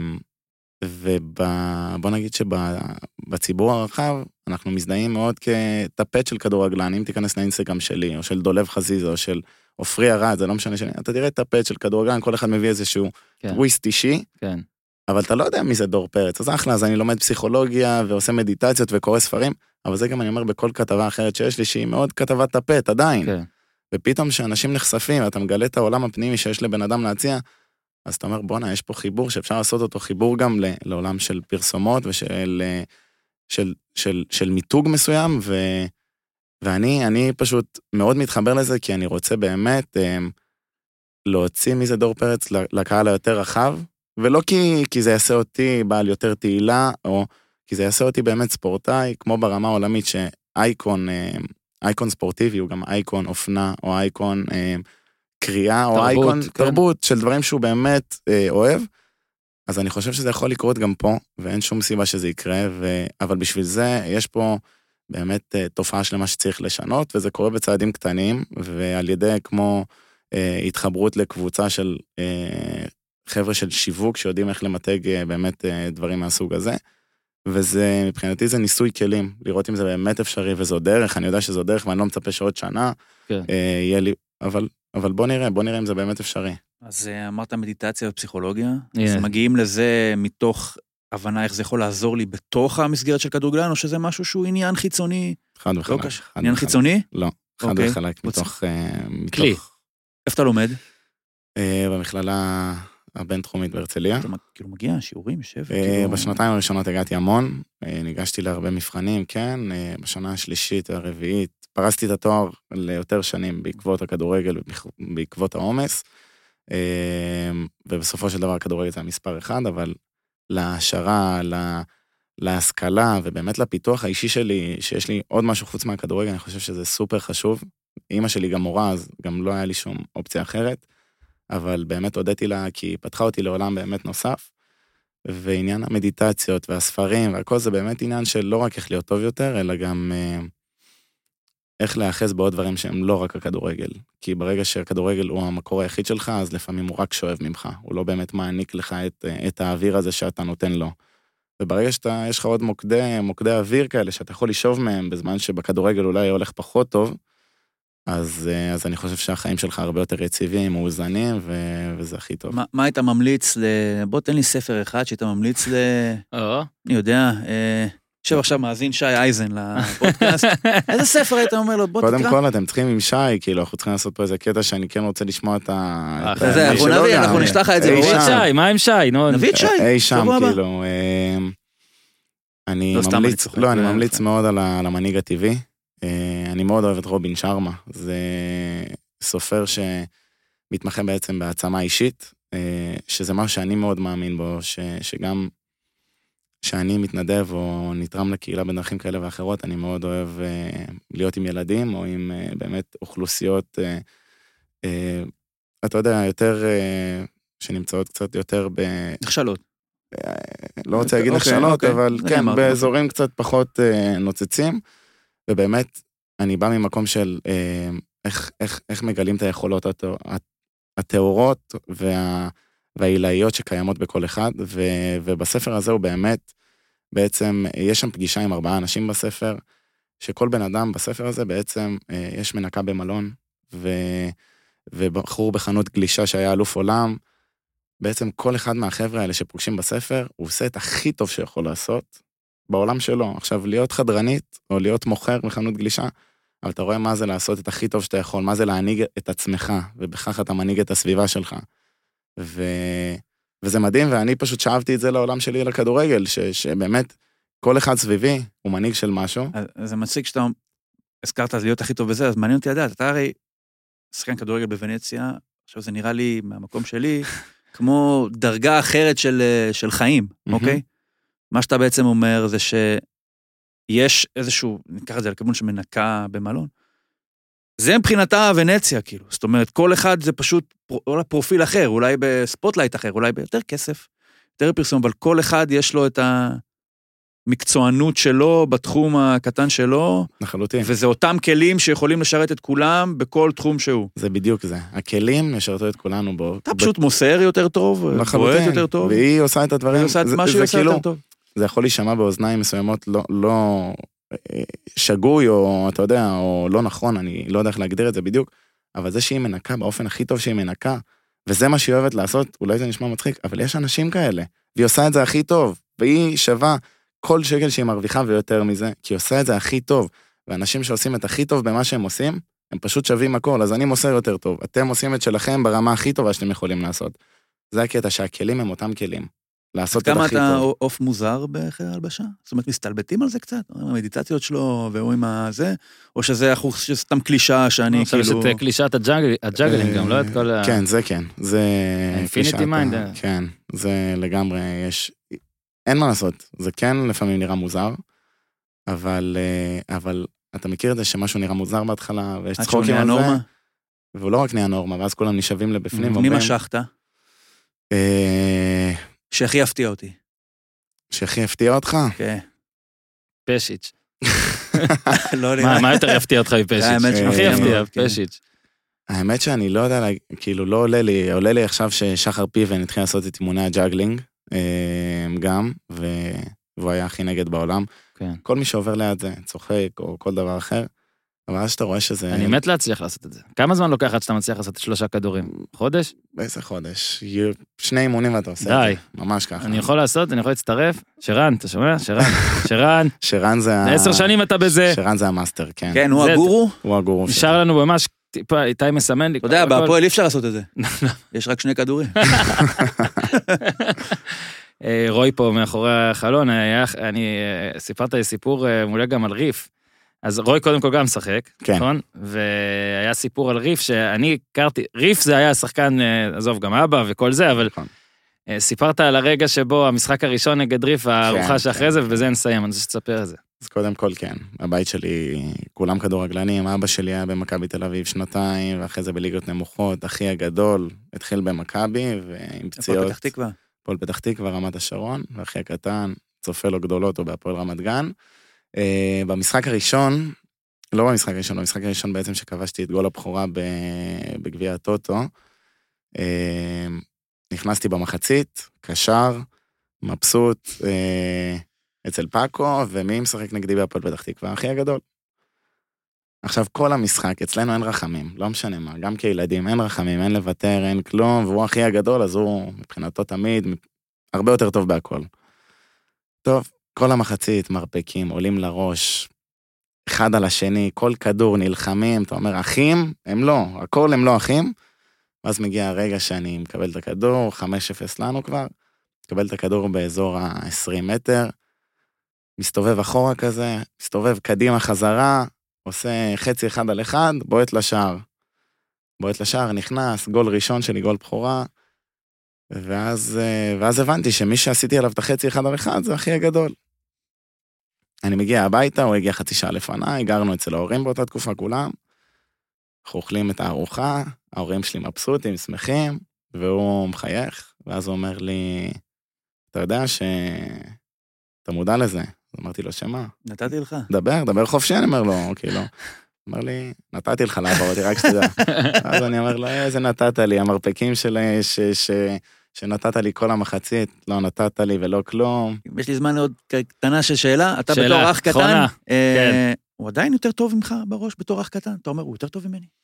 ובוא נגיד שבציבור הרחב, אנחנו מזדהים מאוד כטפט של כדורגלן, אם תיכנס לאינסטגרם שלי, או של דולב חזיזה, או של עופרי ארד, זה לא משנה שני, אתה תראה טפט של כדורגלן, כל אחד מביא איזשהו טוויסט אישי, אבל אתה לא יודע מי זה דור פרץ, אז אחלה, אז אני לומד פסיכולוגיה, ועושה מדיטציות וקורא ספרים, אבל זה גם אני אומר בכל כתבה אחרת שיש לי, שהיא מאוד כתבת טפט, עדיין. ופתאום שאנשים נחשפים, אתה מגלה את העולם הפנימי שיש לבן אדם להציע, אז אתה אומר, בונה, יש פה חיבור שאפשר לעשות אותו חיבור גם לעולם של פרסומות ושל של מיתוג מסוים, ואני פשוט מאוד מתחבר לזה, כי אני רוצה באמת להוציא מזה דור פרץ לקהל היותר רחב, ולא כי זה יעשה אותי בעל יותר תהילה, או כי זה יעשה אותי באמת ספורטאי, כמו ברמה העולמית שאייקון, אייקון ספורטיבי הוא גם אייקון אופנה, או אייקון קריאה, או תרבות, אייקון כן. תרבות של דברים שהוא באמת אוהב, אז אני חושב שזה יכול לקרות גם פה, ואין שום סיבה שזה יקרה, אבל בשביל זה יש פה באמת תופעה שלמה שצריך לשנות, וזה קורה בצעדים קטנים, ועל ידי כמו התחברות לקבוצה של חבר'ה של שיווק, שיודעים איך למתג באמת דברים מהסוג הזה, וזה, מבחינתי זה ניסוי כלים, לראות אם זה באמת אפשרי, וזו דרך, אני יודע שזו דרך, ואני לא מצפה שעוד שנה, כן. יהיה לי, אבל בוא נראה אם זה באמת אפשרי. אז אמרת מדיטציה ופסיכולוגיה, Yeah. אז מגיעים לזה מתוך הבנה איך זה יכול לעזור לי בתוך המסגרת של כדורגלן, או שזה משהו שהוא עניין חיצוני? חד לא וחלק. קשה. חד עניין וחלק. חיצוני? לא, חד אוקיי. וחלק, מתוך... כלי. איפה אתה לומד? במכללה הבינתחומית בהרצליה. אתה כאילו מגיע, שיעורים, יושב? בשנתיים הראשונות הגעתי המון, ניגשתי להרבה מבחנים, כן, בשנה השלישית והרביעית, פרסתי את התואר ליותר שנים בעקבות הכדורגל, בעקבות העומס, ובסופו של דבר הכדורגל זה המספר אחד, אבל להשערה, להשכלה, ובאמת לפיתוח האישי שלי, שיש לי עוד משהו חוץ מהכדורגל, אני חושב שזה סופר חשוב. אמא שלי גם מורה, אז גם לא היה לי שום אופציה אחרת, אבל באמת הודיתי לה, כי היא פתחה אותי לעולם באמת נוסף, ועניין המדיטציות והספרים, והכל זה באמת עניין של לא רק איך להיות טוב יותר, אלא גם איך להאחז בעוד דברים שהם לא רק הכדורגל. כי ברגע שהכדורגל הוא המקור היחיד שלך, אז לפעמים הוא רק שואב ממך, הוא לא באמת מעניק לך את האוויר הזה שאתה נותן לו. וברגע יש לך עוד מוקדי אוויר כאלה, שאתה יכול לשאוב מהם, בזמן שבכדורגל אולי הולך פחות טוב, אז אני חושב שהחיים שלך הרבה יותר יציבים, מאוזנים, וזה הכי טוב. מה היית ממליץ בוא תן לי ספר אחד שאתה ממליץ אני יודע, יושב עכשיו מאזין שי אייזן לפודקאסט, איזה ספר היית אומר לו, בוא תקרא? קודם כל אתם צריכים עם שי, כאילו אנחנו צריכים לעשות פה איזה קטע שאני כן רוצה לשמוע את ה... אנחנו נשלח את זה. נביא את שי, מה עם שי? נביא את שי. אי שם, כאילו. אני ממליץ מאוד על המנהיג הטבעי. אני מאוד אוהב את רובין שרמה. זה סופר שמתמחה בעצם בהעצמה אישית, שזה משהו שאני מאוד מאמין בו, שגם שאני מתנדב או נתרם לקהילה בדרכים כאלה ואחרות, אני מאוד אוהב להיות עם ילדים, או עם באמת אוכלוסיות, אתה יודע, יותר, שנמצאות קצת יותר נכשלות. לא רוצה להגיד נכשלות, אבל כן, באזורים קצת פחות נוצצים, ובאמת, אני בא ממקום של איך מגלים את היכולות התיאורות והעילאיות שקיימות בכל אחד, ובספר הזה הוא באמת, בעצם יש שם פגישה עם 4 אנשים בספר, שכל בן אדם בספר הזה בעצם יש מנקה במלון, ובחור בחנות גלישה שהיה אלוף עולם, בעצם כל אחד מהחבר'ה האלה שפוגשים בספר, הוא עושה את הכי טוב שיכול לעשות בעולם שלו. עכשיו, להיות חדרנית, או להיות מוכר בחנות גלישה, אבל אתה רואה מה זה לעשות את הכי טוב שאתה יכול, מה זה להנהיג את עצמך, ובכך אתה מנהיג את הסביבה שלך. וזה מדהים, ואני פשוט שאבתי את זה לעולם שלי לכדורגל, שבאמת כל אחד סביבי הוא מנהיג של משהו. אז זה מצחיק שאתה הזכרת אז להיות הכי טוב בזה, אז מעניין אותי לדעת, אתה הרי שחקן כדורגל בוונציה, עכשיו זה נראה לי מהמקום שלי, כמו דרגה אחרת של חיים, אוקיי? מה שאתה בעצם אומר זה שיש איזשהו, ניקח את זה לכיוון שמנקה במלון, זה מבחינתה ונציה, כאילו. זאת אומרת, כל אחד זה פשוט אולי פרופיל אחר, אולי בספוטלייט אחר, אולי ביותר כסף, יותר פרסום, אבל כל אחד יש לו את המקצוענות שלו, בתחום הקטן שלו, לחלוטין. וזה אותם כלים שיכולים לשרת את כולם בכל תחום שהוא. זה בדיוק זה. הכלים ישרתו את כולנו בו. אתה פשוט מוסר יותר טוב, לחלוטין. יותר טוב. והיא עושה את הדברים. היא עושה את מה שהיא עושה יותר טוב. זה יכול להישמע באוזניים מסוימות לא שגוי, או אתה יודע, או לא נכון, אני לא יודע איך להגדיר את זה בדיוק, אבל זה שהיא מנקה באופן הכי טוב שהיא מנקה, וזה מה שהיא אוהבת לעשות, אולי זה נשמע מצחיק, אבל יש אנשים כאלה, והיא עושה את זה הכי טוב, והיא שווה כל שקל שהיא מרוויחה ויותר מזה, כי היא עושה את זה הכי טוב, ואנשים שעושים את הכי טוב במה שהם עושים, הם פשוט שווים הכל, אז אני מוסר יותר טוב. אתם עושים את שלכם ברמה הכי טובה שאתם יכולים לעשות. זה הקטע שהכלים הם אותם כלים. לעשות את הכי טוב. כמה אתה עוף מוזר בחדר הלבשה? זאת אומרת, מסתלבטים על זה קצת? המדיטציות שלו, והוא עם הזה? או שזה אחוז שסתם קלישה שאני כאילו... עכשיו יש את קלישת הג'אגלים גם, לא את כל ה... כן, זה כן. זה... Infinity Mind. כן, זה לגמרי יש... אין מה לעשות. זה כן לפעמים נראה מוזר, אבל אתה מכיר את זה שמשהו נראה מוזר בהתחלה, ויש צחוקים על זה. והוא לא רק נהיה נורמה, ואז כולם נשאבים לבפנים. מי משכת? שהכי יפתיע אותי. שהכי יפתיע אותך? כן. פשיץ'. לא נראה. מה יותר יפתיע אותך מפשיץ'? הכי יפתיע, פשיץ'. האמת שאני לא יודע, כאילו לא עולה לי עכשיו ששחר פיבן התחיל לעשות את אימוני הג'אגלינג, גם, והוא היה הכי נגד בעולם. כל מי שעובר ליד זה, צוחק או כל דבר אחר, אבל אז שאתה רואה שזה... אני מת להצליח לעשות את זה. כמה זמן לוקח עד שאתה מצליח לעשות 3 כדורים? חודש? באיזה חודש? 2 אימונים ואתה עושה די. את זה. ממש ככה. אני יכול לעשות, אני יכול להצטרף. שרן, אתה שומע? שרן. שרן זה... 10 שנים אתה בזה. שרן זה המאסטר, כן. כן, הוא הגורו? הוא הגורו. נשאר לנו ממש, טיפה, איתי מסמן לי. אתה יודע, בהפועל אי אפשר לעשות את זה. יש רק 2 כדורים. רוי פה מאחורי החלון, אני סיפרת לי סיפור מולה גם על ריף. אז רוי קודם כל גם משחק, נכון? והיה סיפור על ריף שאני הכרתי, ריף זה היה שחקן, עזוב גם אבא וכל זה, אבל סיפרת על הרגע שבו המשחק הראשון נגד ריף, הארוחה שאחרי זה, ובזה נסיים, אני רוצה שתספר את זה. אז קודם כל כן, הבית שלי, כולם כדורגלנים, אבא שלי היה במכבי תל אביב 2, ואחרי זה בליגות נמוכות, אחי הגדול התחיל במכבי, ועם פציעות. הפועל פתח תקווה. הפועל פתח תקווה, רמת השרון, ואחי הקטן, צופה לו גדולות, או בהפועל רמת גן. במשחק הראשון, לא במשחק הראשון, במשחק הראשון בעצם שכבשתי את גול הבכורה בגביע הטוטו, נכנסתי במחצית, קשר, מבסוט, אצל פאקו, ומי משחק נגדי בהפועל פתח תקווה? הכי הגדול. עכשיו, כל המשחק, אצלנו אין רחמים, לא משנה מה, גם כילדים, אין רחמים, אין לוותר, אין כלום, והוא הכי הגדול, אז הוא מבחינתו תמיד הרבה יותר טוב בהכל. טוב, כל המחצית, מרפקים, עולים לראש, אחד על השני, כל כדור נלחמים, אתה אומר, אחים, הם לא, הכל הם לא אחים, ואז מגיע הרגע שאני מקבל את הכדור, 5-0 לנו כבר, מקבל את הכדור באזור ה-20 מטר, מסתובב אחורה כזה, מסתובב קדימה חזרה, עושה חצי 1 על 1, בועט לשער. בועט לשער, נכנס, גול ראשון שלי, גול בכורה, ואז הבנתי שמי שעשיתי עליו את החצי 1 על 1, זה הכי הגדול. אני מגיע הביתה, הוא הגיע חצי שעה לפניי, גרנו אצל ההורים באותה תקופה כולם, אנחנו אוכלים את הארוחה, ההורים שלי מבסוטים, שמחים, והוא מחייך, ואז הוא אומר לי, אתה יודע שאתה מודע לזה? אמרתי לו, שמה? נתתי לך. דבר חופשי, אני אומר לו, כאילו. אמר לי, נתתי לך לעבור אותי, רק שתדע. אז אני אומר לו, איזה נתת לי, המרפקים שלי, שנתת לי כל המחצית, לא נתת לי ולא כלום. יש לי זמן עוד קטנה של שאלה, אתה בתור אח קטן, הוא עדיין יותר טוב ממך בראש בתור אח קטן? אתה אומר, הוא יותר טוב ממני?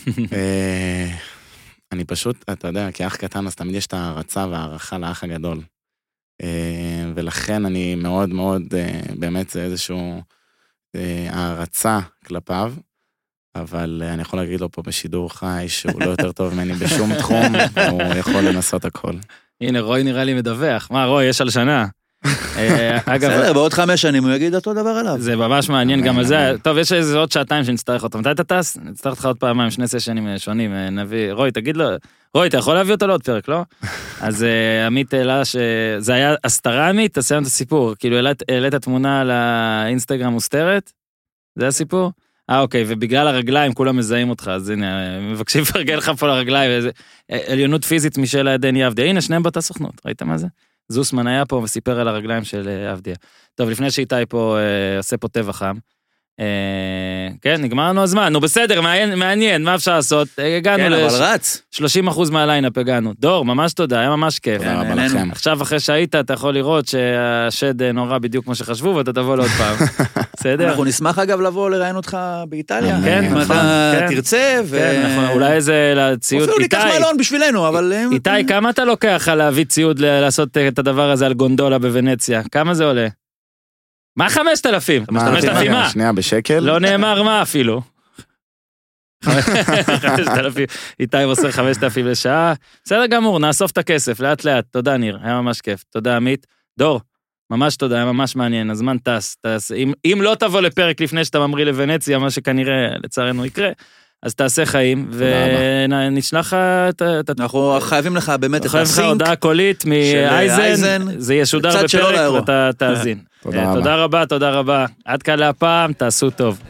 אני פשוט, אתה יודע, כאח קטן, אז תמיד יש את ההרצה והערכה לאח הגדול. ולכן אני מאוד מאוד, באמת זה איזשהו הערצה כלפיו, אבל אני יכול להגיד לו פה בשידור חי, שהוא לא יותר טוב ממני בשום תחום, הוא יכול לנסות הכל. הנה, רוי נראה לי מדווח. מה, רוי, יש על שנה. אגב, בסדר, בעוד 5 שנים הוא יגיד אותו דבר עליו. זה ממש מעניין גם על זה. טוב, יש איזה עוד 2 שנצטרך אותו. מתי אתה טס? נצטרך אותך עוד פעמיים, 2 סשנים שונים. נביא, רוי, תגיד לו, רוי, אתה יכול להביא אותו לעוד פרק, לא? אז עמית העלה שזה היה הסתרה עמית, תסיים את הסיפור. כאילו, העלית תמונה לאינסטגרם מוסתרת? זה הסיפור? אוקיי, ובגלל הרגליים כולם מזהים אותך, אז הנה, מבקשים לפרגן לך פה לרגליים, עליונות פיזית משל עדני עבדיה. הנה, שניהם באותה סוכנות, ראית מה זה? זוסמן היה פה וסיפר על הרגליים של עבדיה. טוב, לפני שאיתי פה עושה פה טבע חם, כן, נגמר לנו הזמן, נו בסדר, מעניין, מה אפשר לעשות? הגענו כן, אבל רץ. 30% מהליינאפ הגענו. דור, ממש תודה, היה ממש כיף. עכשיו אחרי שהיית, אתה יכול לראות שהשד נורא בדיוק כמו שחשבו, ואתה תבוא לעוד פעם. בסדר? אנחנו נשמח אגב לבוא לראיין אותך באיטליה. כן, אם אתה תרצה. אולי איזה לציוד. אפילו ניקח מלון בשבילנו, אבל... איתי, כמה אתה לוקח על להביא ציוד לעשות את הדבר הזה על גונדולה בוונציה? כמה זה עולה? מה 5,000? 5,000 מה? שנייה, בשקל? לא נאמר מה אפילו. 5,000, איתי מוסר 5,000 לשעה. בסדר גמור, נאסוף את הכסף, לאט לאט. תודה ניר, היה ממש כיף. תודה עמית. דור, ממש תודה, היה ממש מעניין, הזמן טס. אם לא תבוא לפרק לפני שאתה ממריא לוונציה, מה שכנראה לצערנו יקרה, אז תעשה חיים, ונשלח את... אנחנו חייבים לך באמת את הסינק. הודעה קולית מאייזן, זה ישודר בפרק ואתה תאזין. תודה רבה. עד כאן להפעם, תעשו טוב.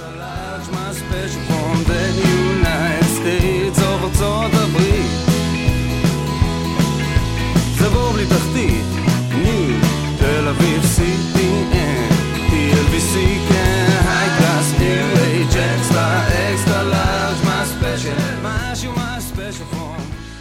זה בור בלי תחתית, ניו, תל אביב, CTN, TLBC, כן, high class, new age, extra large, my special form.